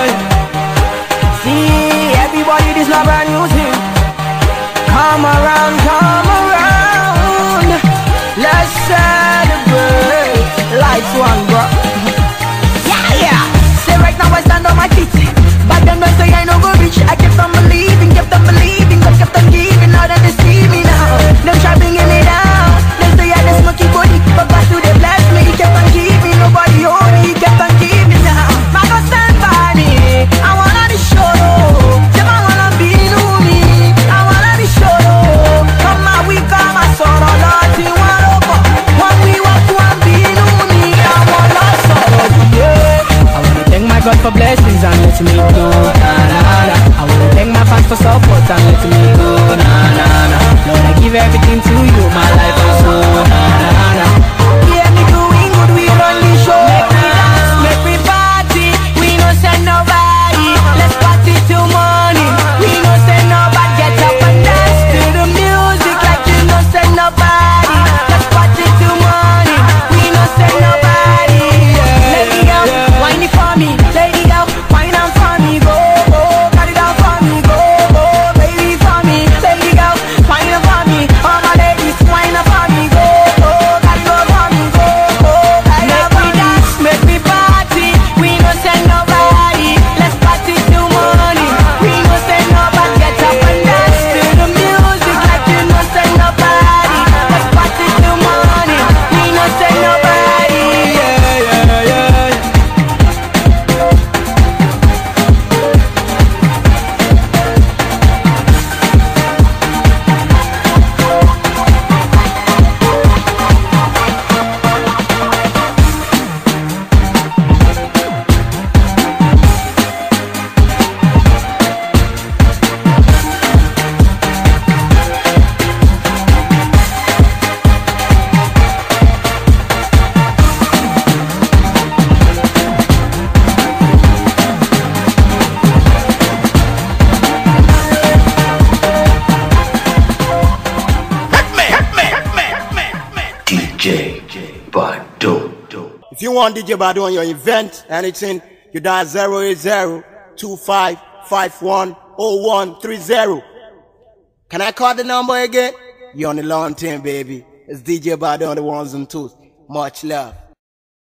See everybody, this not brand new thing. Come around, come around. Let's celebrate. Lights one, bro. Yeah, yeah. Say right now I stand on my feet. But them don't say I no go reach. I kept on believing, kept on believing, God kept on giving. Now that they see me now, them try bringing me down. They say I just smoky body, but God still they bless me. He kept on giving, nobody hold me. He kept on giving now. I go stand by me. I wanna the show. Them I wanna be new me. I wanna the show. Come on, we come my sorrow, Lord, you want over. One we walk, one be new me. I wanna sorrow, yeah. I wanna thank my God for blessings and letting me go, na na na. I wanna thank my fans for support and letting me go, na na na. Lord, I give everything to you, my life and soul, na na na. Hear me doing good, we run the show. Make me dance, make me party. We no send nobody, let's party till morning. We no send nobody, get up and dance to the music like you no send nobody. Let's party till morning. We no send nobody, yeah. Lady girl, whine it for me. Lady girl, whine on for me. Go, go, cut it down for me. Go, go, baby for me. Lady girl, whine on for me. All my ladies, whine on for me. Go, go, cut it down for me. Go, go, cut it down for me. Make me dance, make me party. We no send nobody. Let's party till morning. We no send nobody. Get up and dance to the music like you no send nobody. Let's party till morning. We no send nobody. Yeah, yeah, yeah. D J Bado. If you want D J Bado on your event, anything, you dial zero eight zero two five five one zero one three zero. Can I call the number again? You're on the long term, baby. It's D J Bado on the ones and twos. Much love.